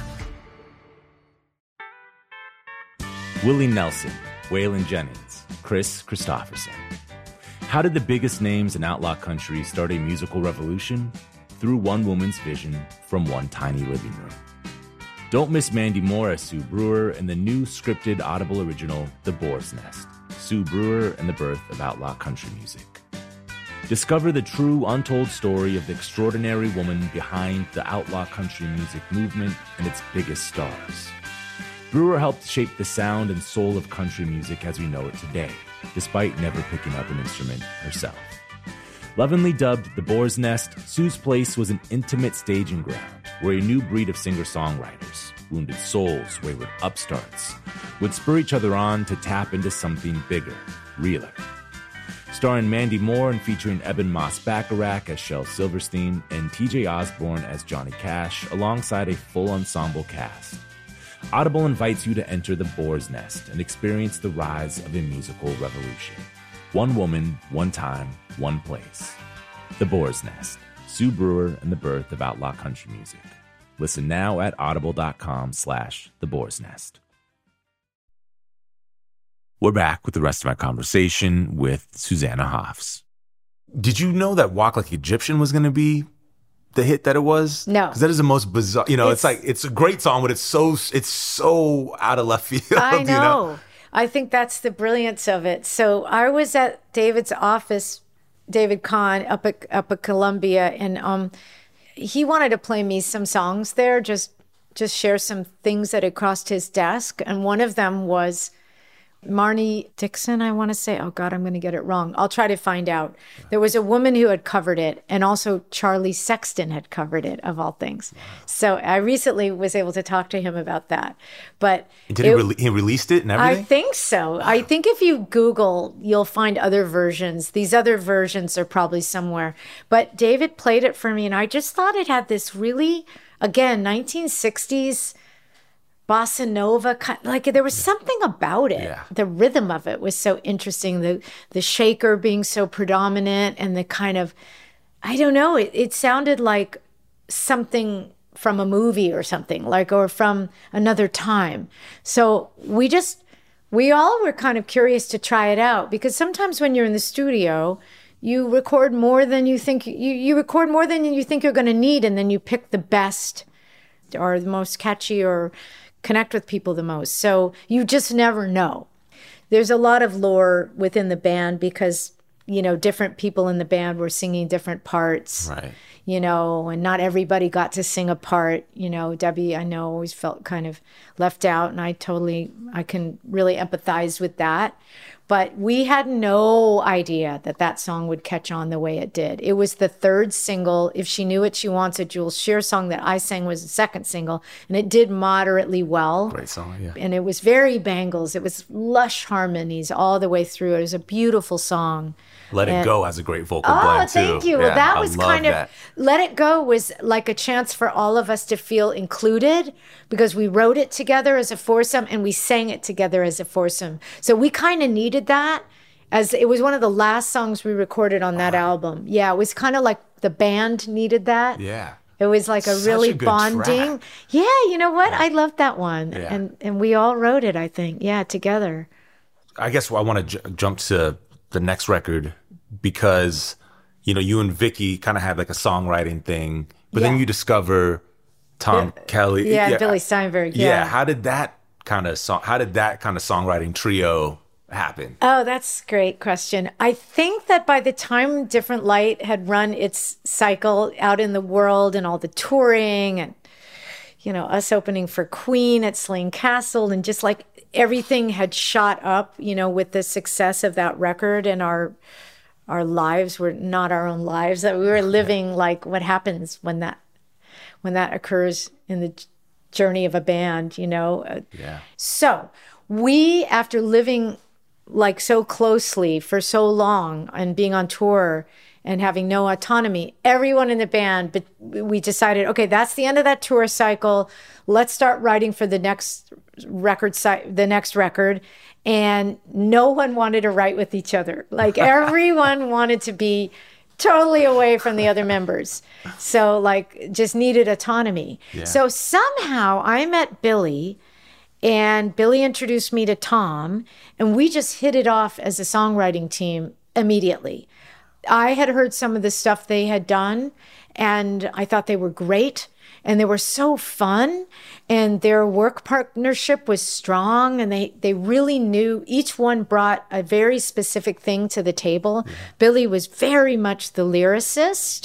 Willie Nelson, Waylon Jennings, Chris Christopherson. How did the biggest names in outlaw country start a musical revolution? Through one woman's vision from one tiny living room. Don't miss Mandy Moore as Sue Brewer in the new scripted Audible original, The Boar's Nest, Sue Brewer and the Birth of Outlaw Country Music. Discover the true, untold story of the extraordinary woman behind the outlaw country music movement and its biggest stars. Brewer helped shape the sound and soul of country music as we know it today, despite never picking up an instrument herself. Lovingly dubbed The Boar's Nest, Sue's place was an intimate staging ground where a new breed of singer-songwriters, wounded souls, wayward upstarts, would spur each other on to tap into something bigger, realer. Starring Mandy Moore and featuring Eben Moss-Bacharach as Shel Silverstein and T J Osborne as Johnny Cash, alongside a full ensemble cast. Audible invites you to enter The Boar's Nest and experience the rise of a musical revolution. One woman, one time, one place. The Boar's Nest, Sue Brewer and the Birth of Outlaw Country Music. Listen now at audible.com slash The Boar's Nest. We're back with the rest of my conversation with Susanna Hoffs. Did you know that Walk Like Egyptian was going to be the hit that it was? No. Because that is the most bizarre, you know, it's, it's like, it's a great song, but it's so, it's so out of left field. I know. You know? I think that's the brilliance of it. So I was at David's office, David Kahn, up at, up at Columbia, and um, he wanted to play me some songs there, just, just share some things that had crossed his desk. And one of them was Marnie Dixon, I want to say. Oh, God, I'm going to get it wrong. I'll try to find out. There was a woman who had covered it, and also Charlie Sexton had covered it, of all things. Wow. So I recently was able to talk to him about that. But Did he, it, re- he released it and everything? I think so. Wow. I think if you Google, you'll find other versions. These other versions are probably somewhere. But David played it for me, and I just thought it had this really, again, nineteen sixties bossa nova, like there was something about it. Yeah. The rhythm of it was so interesting. The the shaker being so predominant, and the kind of, I don't know, it, it sounded like something from a movie or something, like, or from another time. So we just, we all were kind of curious to try it out, because sometimes when you're in the studio, you record more than you think, you, you record more than you think you're going to need, and then you pick the best or the most catchy or connect with people the most. So you just never know. There's a lot of lore within the band because, you know, different people in the band were singing different parts. Right. You know, and not everybody got to sing a part. You know, Debbie, I know, always felt kind of left out, and I totally, I can really empathize with that. But we had no idea that that song would catch on the way it did. It was the third single. If She Knew What She Wants, a Jules Shear song that I sang, was the second single. And it did moderately well. Great song, yeah. And it was very Bangles. It was lush harmonies all the way through. It was a beautiful song. Let It And- Go has a great vocal Oh, blend, too. thank you. Yeah, Well, that I was love kind of, that. Let It Go was like a chance for all of us to feel included because we wrote it together as a foursome and we sang it together as a foursome. So we kind of needed that, as it was one of the last songs we recorded on that album. Yeah, it was kind of like the band needed that. Yeah. It was like a Such really a good bonding. track. Yeah, you know what? I loved that one. Yeah. And and we all wrote it, I think. Yeah, together. I guess I want to j- jump to the next record because, you know, you and Vicky kind of had like a songwriting thing, but Yeah. then you discover Tom Kelly. Yeah, Billy Steinberg. Yeah. Yeah. How did that kind of song, how did that kind of songwriting trio happen? Oh, that's a great question. I think that by the time Different Light had run its cycle out in the world and all the touring and, you know, us opening for Queen at Slane Castle and just like everything had shot up, you know, with the success of that record, and our our lives were not our own lives, that we were living like what happens when that when that occurs in the journey of a band, you know. Yeah. So we, after living like so closely for so long and being on tour and having no autonomy, everyone in the band, but we decided, okay, that's the end of that tour cycle. Let's start writing for the next record, the next record. And no one wanted to write with each other. Like everyone wanted to be totally away from the other members. So like just needed autonomy. Yeah. So somehow I met Billy, and Billy introduced me to Tom, and we just hit it off as a songwriting team immediately. I had heard some of the stuff they had done, and I thought they were great, and they were so fun, and their work partnership was strong, and they, they really knew, each one brought a very specific thing to the table. Yeah. Billy was very much the lyricist,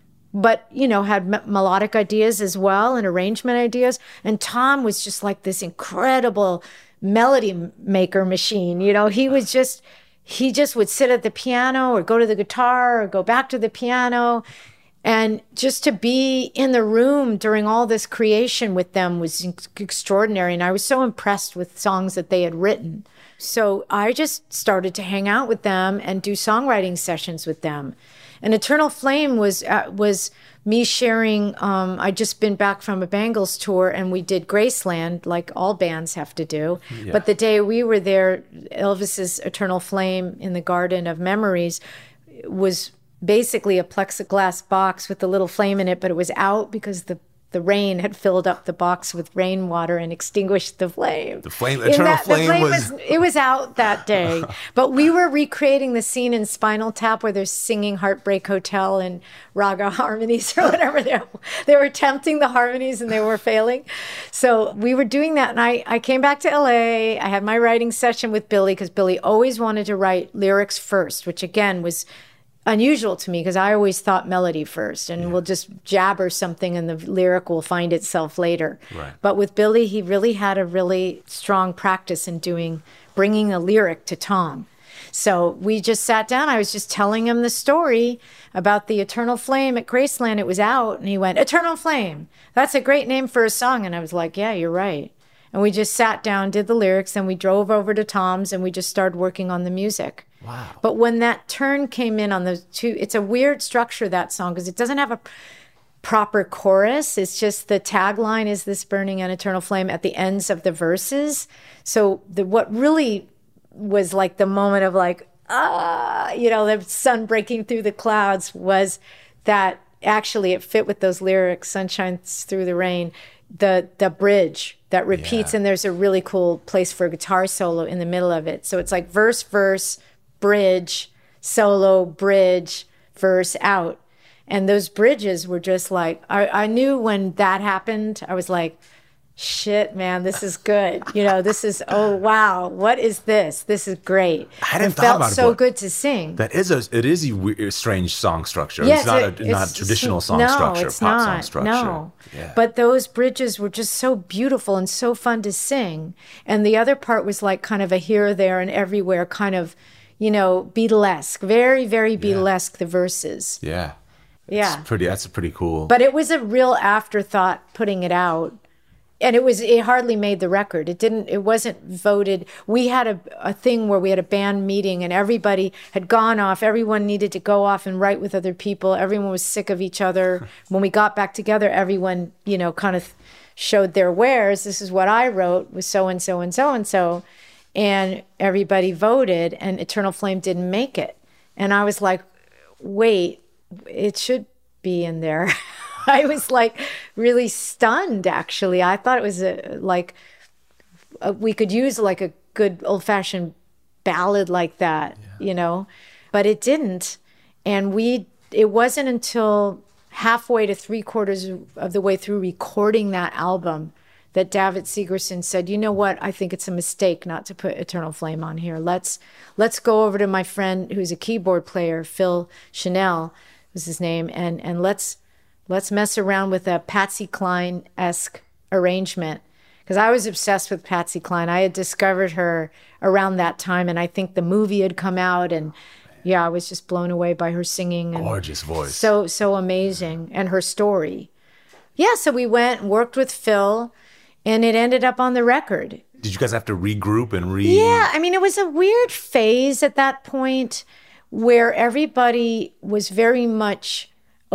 but, you know, had m- melodic ideas as well and arrangement ideas. And Tom was just like this incredible melody maker machine. You know, he was just, he just would sit at the piano or go to the guitar or go back to the piano. And just to be in the room during all this creation with them was extraordinary. And I was so impressed with songs that they had written. So I just started to hang out with them and do songwriting sessions with them. And Eternal Flame was uh, was me sharing. Um, I'd just been back from a Bangles tour, and we did Graceland, like all bands have to do. Yeah. But the day we were there, Elvis's Eternal Flame in the Garden of Memories was basically a plexiglass box with a little flame in it, but it was out because the the rain had filled up the box with rainwater and extinguished the flame. The flame, Eternal that, Flame, the flame was... was... It was out that day. But we were recreating the scene in Spinal Tap where they're singing Heartbreak Hotel and Raga harmonies or whatever. They, they were attempting the harmonies and they were failing. So we were doing that. And I, I came back to L A. I had my writing session with Billy because Billy always wanted to write lyrics first, which again was unusual to me because I always thought melody first, and yeah. we'll just jabber something and the lyric will find itself later. Right. But with Billy, he really had a really strong practice in doing, bringing a lyric to Tom. So we just sat down. I was just telling him the story about the Eternal Flame at Graceland. It was out, and he went, Eternal Flame. That's a great name for a song. And I was like, yeah, you're right. And we just sat down, did the lyrics, and we drove over to Tom's, and we just started working on the music. Wow. But when that turn came in on the two, it's a weird structure, that song, because it doesn't have a proper chorus. It's just the tagline is this burning and eternal flame at the ends of the verses. So the what really was like the moment of like, ah, you know, the sun breaking through the clouds was that actually it fit with those lyrics, sun shines through the rain, the the bridge that repeats, yeah. and there's a really cool place for a guitar solo in the middle of it. So it's like verse, verse, bridge, solo, bridge, verse, out. And those bridges were just like, I, I knew when that happened, I was like, shit, man, this is good. You know, this is, oh, wow, what is this? This is great. I hadn't it thought felt about it, so but good to sing. That is a, it is a weird, strange song structure. Yes, it's not it- a not it's- traditional song no, structure, it's pop not. song structure. No, Yeah. but those bridges were just so beautiful and so fun to sing. And the other part was like kind of a here, there, and everywhere kind of, you know, Beatlesque, very, very Beatlesque. The verses, yeah. yeah. It's pretty. That's pretty cool. But it was a real afterthought putting it out. And it was, it hardly made the record. It didn't, it wasn't voted. We had a, a thing where we had a band meeting and everybody had gone off. Everyone needed to go off and write with other people. Everyone was sick of each other. When we got back together, everyone, you know, kind of showed their wares. This is what I wrote with so-and-so and so-and-so. And everybody voted and Eternal Flame didn't make it. And I was like, wait, it should be in there. I was like really stunned, actually. I thought it was a, like a, we could use like a good old fashioned ballad like that, yeah. you know, but it didn't. And we, it wasn't until halfway to three quarters of the way through recording that album that David Segerson said, you know what, I think it's a mistake not to put Eternal Flame on here. Let's, let's go over to my friend who's a keyboard player, Phil Chanel was his name, and, and let's, Let's mess around with a Patsy Cline-esque arrangement. Because I was obsessed with Patsy Cline. I had discovered her around that time, and I think the movie had come out, and yeah, I was just blown away by her singing. And gorgeous voice. So, so amazing. And her story. Yeah, so we went and worked with Phil, and it ended up on the record. Did you guys have to regroup and re... Yeah, I mean, it was a weird phase at that point where everybody was very much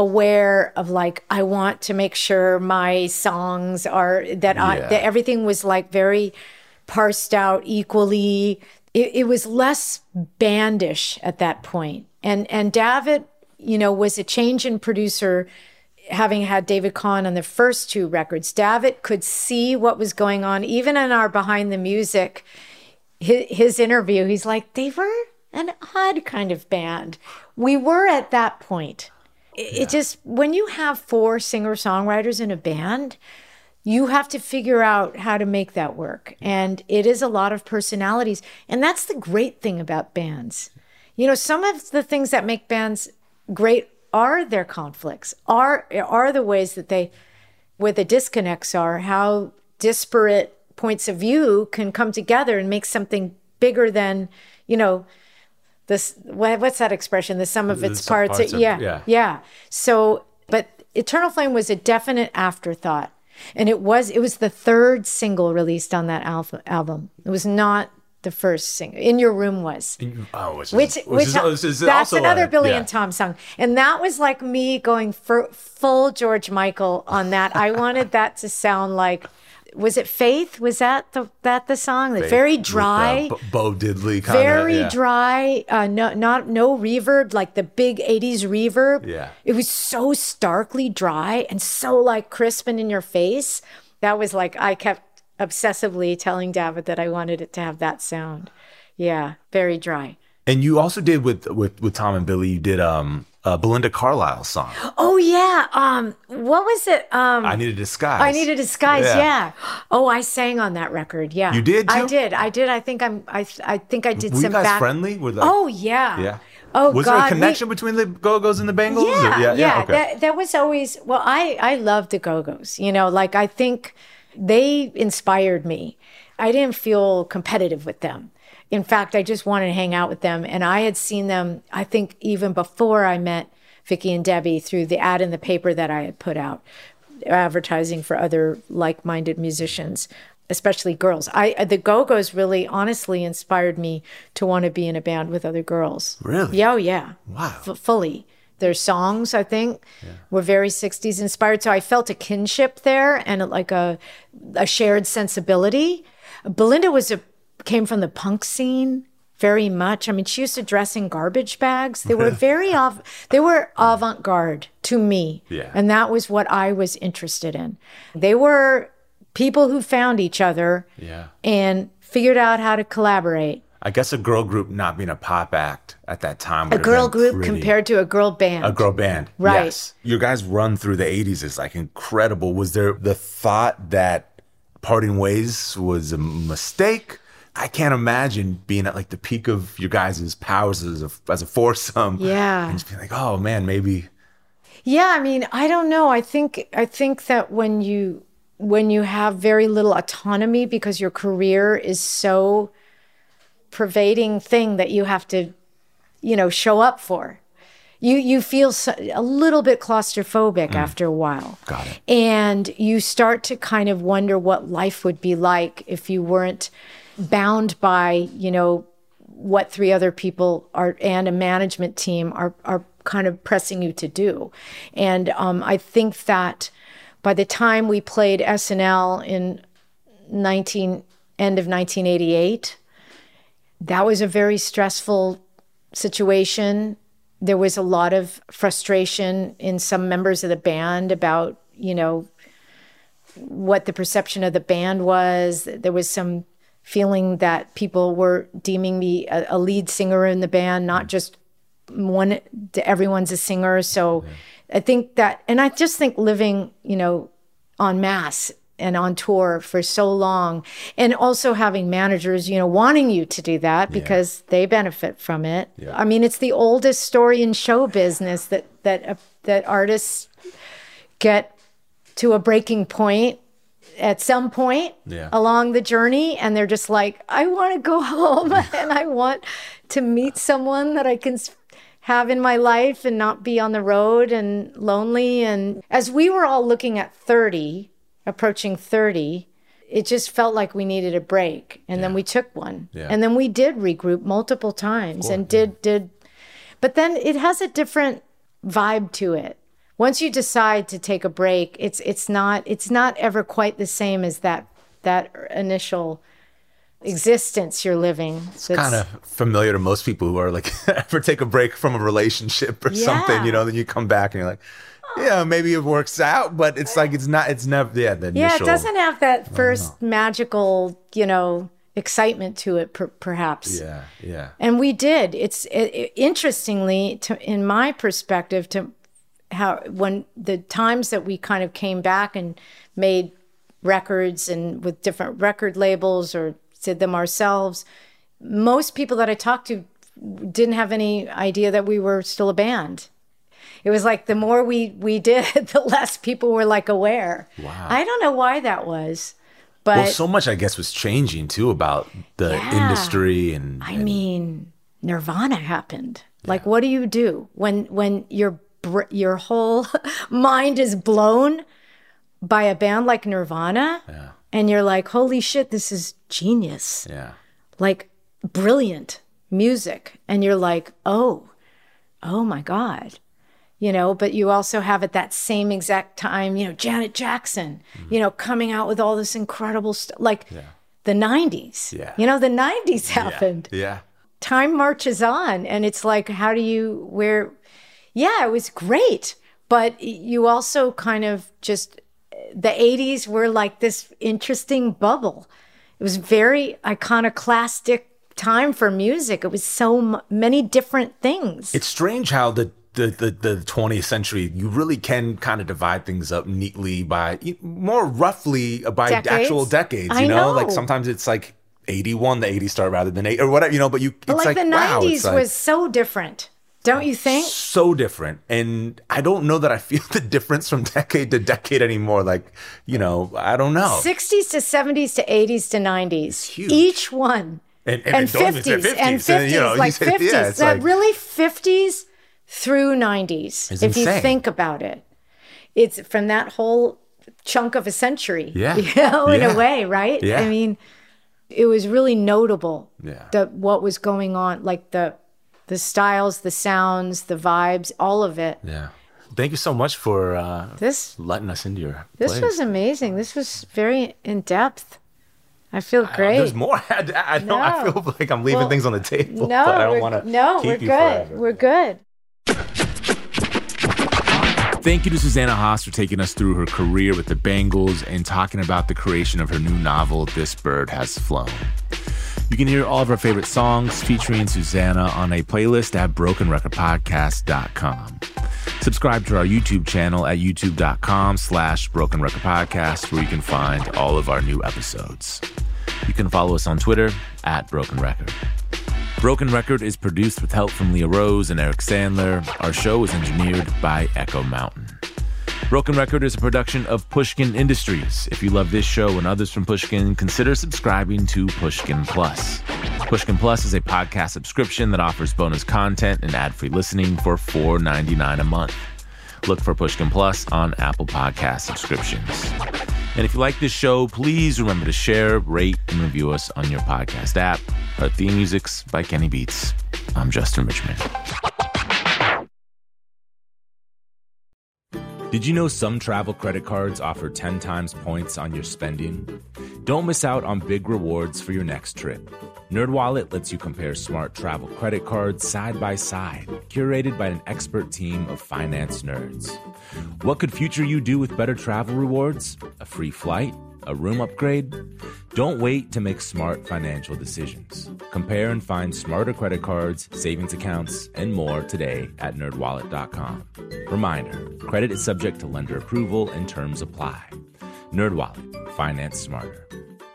aware of like, I want to make sure my songs are, that, yeah. I, that everything was like very parsed out equally. It, it was less bandish at that point. And, and David, you know, was a change in producer, having had David Kahn on the first two records. David could see what was going on, even in our Behind the Music, his, his interview, he's like, they were an odd kind of band. We were at that point. It, yeah. it just, when you have four singer-songwriters in a band, you have to figure out how to make that work. And it is a lot of personalities. And that's the great thing about bands. You know, some of the things that make bands great are their conflicts, are, are the ways that they, where the disconnects are, how disparate points of view can come together and make something bigger than, you know, this, what's that expression? The sum of its parts. parts of, yeah, yeah. Yeah. So, but Eternal Flame was a definite afterthought. And it was, it was the third single released on that alpha, album. It was not the first single. In Your Room was. In, oh, which is, which, which which is, oh, this is that's also another a, Billy yeah. and Tom song. And that was like me going for full George Michael on that. I wanted that to sound like, was it Faith? Was that the that the song? Faith, very dry, with, uh, Bo Diddley kind of. very yeah. dry. Uh, no, not no reverb, like the big eighties reverb. Yeah, it was so starkly dry and so like crisp and in your face. That was like, I kept obsessively telling David that I wanted it to have that sound. Yeah, very dry. And you also did with with with Tom and Billy. You did um a Belinda Carlisle song. Oh yeah. Um, what was it? Um, I Need a Disguise. I Need a Disguise. Yeah. Yeah. Oh, I sang on that record. Yeah. You did too? I did. I did. I think I'm. I. I think I did Were some. you guys back... friendly? Were like, oh yeah. Yeah. Oh was God. there a connection we... between the Go-Go's and the Bangles? Yeah. Or, yeah. Yeah. yeah okay. That, that was always. Well, I. I loved the Go-Go's. You know, like I think they inspired me. I didn't feel competitive with them. In fact, I just wanted to hang out with them, and I had seen them. I think even before I met Vicki and Debbie through the ad in the paper that I had put out, advertising for other like-minded musicians, especially girls. I the Go-Go's really honestly inspired me to want to be in a band with other girls. Really? Yeah, oh yeah. Wow. F- fully. Their songs, I think, yeah. were very sixties inspired. So I felt a kinship there and like a a shared sensibility. Belinda was a came from the punk scene. Very much. I mean, she used to dress in garbage bags. They were very av- they were avant-garde to me. Yeah. And that was what I was interested in. They were people who found each other yeah. and figured out how to collaborate. I guess a girl group not being a pop act at that time. A girl group pretty... compared to a girl band. A girl band. Right. Yes. Your guys' run through the eighties is like incredible. Was there the thought that parting ways was a mistake. I can't imagine being at like the peak of your guys' powers as a, as a foursome. Yeah. And just being like, oh man, maybe. Yeah, I mean, I don't know. I think I think that when you when you have very little autonomy because your career is so pervading thing that you have to, you know, show up for. You you feel so, a little bit claustrophobic mm. after a while. Got it. And you start to kind of wonder what life would be like if you weren't bound by, you know, what three other people are and a management team are are kind of pressing you to do. And um, I think that by the time we played S N L in nineteen end of nineteen eighty-eight, that was a very stressful situation. There was a lot of frustration in some members of the band about, you know, what the perception of the band was. There was some feeling that people were deeming me a, a lead singer in the band, not just one, everyone's a singer. So yeah. I think that, and I just think living, you know, en masse and on tour for so long, and also having managers, you know, wanting you to do that because yeah. they benefit from it. Yeah. I mean, it's the oldest story in show business that that uh, that artists get to a breaking point at some point yeah. along the journey, and they're just like, I want to go home and I want to meet someone that I can have in my life and not be on the road and lonely. And as we were all looking at thirty, approaching thirty, it just felt like we needed a break. And yeah. then we took one. Yeah. And then we did regroup multiple times and did, yeah. did, but then it has a different vibe to it. Once you decide to take a break, it's it's not it's not ever quite the same as that that initial existence you're living. It's kind of familiar to most people who are like, ever take a break from a relationship or yeah. something, you know, then you come back and you're like, yeah, maybe it works out, but it's like, it's not, it's never, yeah, the yeah, initial. It doesn't have that first magical, you know, excitement to it, per, perhaps. Yeah, yeah. And we did. It's it, it, interestingly, to, in my perspective, to how, when the times that we kind of came back and made records and with different record labels or did them ourselves, most people that I talked to didn't have any idea that we were still a band. It was like the more we, we did, the less people were like aware. Wow. I don't know why that was. But well, so much, I guess, was changing too about the yeah, industry and, and... I mean, Nirvana happened. Yeah. Like, what do you do when when your your whole mind is blown by a band like Nirvana? Yeah. And you're like, holy shit, this is genius. Yeah. Like, brilliant music. And you're like, oh, oh my God. You know, but you also have at that same exact time, you know, Janet Jackson, mm-hmm. you know, coming out with all this incredible stuff, like yeah. the nineties. Yeah. You know, the nineties happened. Yeah. yeah. Time marches on, and it's like, how do you, where, yeah, it was great. But you also kind of just, the eighties were like this interesting bubble. It was very iconoclastic time for music. It was so m- many different things. It's strange how the The, the the twentieth century, you really can kind of divide things up neatly by more roughly by decades? actual decades. You know? know, like sometimes it's like eighty-one, the eighties start rather than eight or whatever. You know, but you it's but like, like the wow, nineties like, was so different, don't you think? So different, and I don't know that I feel the difference from decade to decade anymore. Like, you know, I don't know. sixties to seventies to eighties to nineties, it's huge. Each one, and, and, and fifties and fifties, and, you know, like say, fifties. Yeah, that like, really fifties. Through nineties, it's if insane. You think about it. It's from that whole chunk of a century, yeah. you know, in yeah. a way, right? Yeah. I mean, it was really notable yeah. the, what was going on, like the the styles, the sounds, the vibes, all of it. Yeah. Thank you so much for uh, this, letting us into your This place. was amazing. This was very in-depth. I feel great. I, there's more. I, I, don't, no. I feel like I'm leaving well, things on the table, no, but I don't want to No, keep we're you good. forever. We're good. Thank you to Susanna Hoffs for taking us through her career with the Bangles and talking about the creation of her new novel, This Bird Has Flown. You can hear all of our favorite songs featuring Susanna on a playlist at broken record podcast dot com. Subscribe to our YouTube channel at youtube.com slash Broken Record Podcast, where you can find all of our new episodes. You can follow us on Twitter at Broken Record. Broken Record is produced with help from Leah Rose and Eric Sandler. Our show is engineered by Echo Mountain. Broken Record is a production of Pushkin Industries. If you love this show and others from Pushkin, consider subscribing to Pushkin Plus. Pushkin Plus is a podcast subscription that offers bonus content and ad-free listening for four dollars and ninety-nine cents a month. Look for Pushkin Plus on Apple Podcast subscriptions. And if you like this show, please remember to share, rate, and review us on your podcast app. Our theme music's by Kenny Beats. I'm Justin Richmond. Did you know some travel credit cards offer ten times points on your spending? Don't miss out on big rewards for your next trip. NerdWallet lets you compare smart travel credit cards side by side, curated by an expert team of finance nerds. What could future you do with better travel rewards? A free flight? A room upgrade? Don't wait to make smart financial decisions. Compare and find smarter credit cards, savings accounts, and more today at nerd wallet dot com. Reminder, credit is subject to lender approval and terms apply. NerdWallet, finance smarter.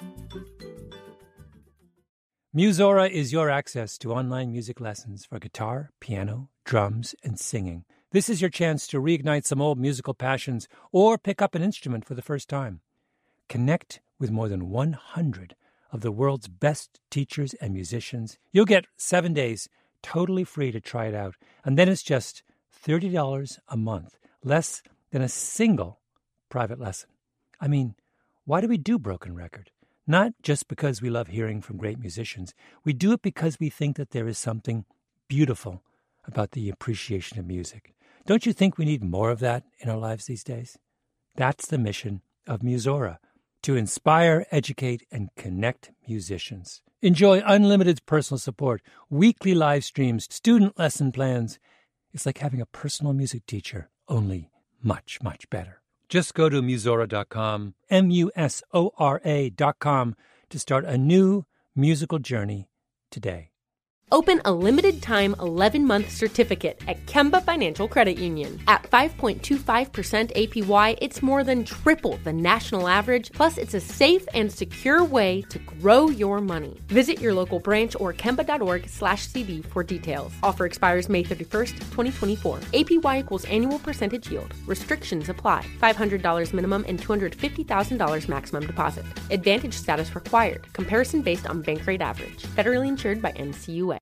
Musora is your access to online music lessons for guitar, piano, drums, and singing. This is your chance to reignite some old musical passions or pick up an instrument for the first time. Connect with more than one hundred of the world's best teachers and musicians. You'll get seven days totally free to try it out, and then it's just thirty dollars a month, less than a single private lesson. I mean, why do we do Broken Record? Not just because we love hearing from great musicians. We do it because we think that there is something beautiful about the appreciation of music. Don't you think we need more of that in our lives these days? That's the mission of Musora, to inspire, educate, and connect musicians. Enjoy unlimited personal support, weekly live streams, student lesson plans. It's like having a personal music teacher, only much, much better. Just go to musora dot com, M U S O R A dot com, to start a new musical journey today. Open a limited-time eleven-month certificate at Kemba Financial Credit Union. At five point two five percent A P Y, it's more than triple the national average, plus it's a safe and secure way to grow your money. Visit your local branch or kemba.org slash CD for details. Offer expires May thirty-first, twenty twenty-four. A P Y equals annual percentage yield. Restrictions apply. five hundred dollars minimum and two hundred fifty thousand dollars maximum deposit. Advantage status required. Comparison based on bank rate average. Federally insured by N C U A.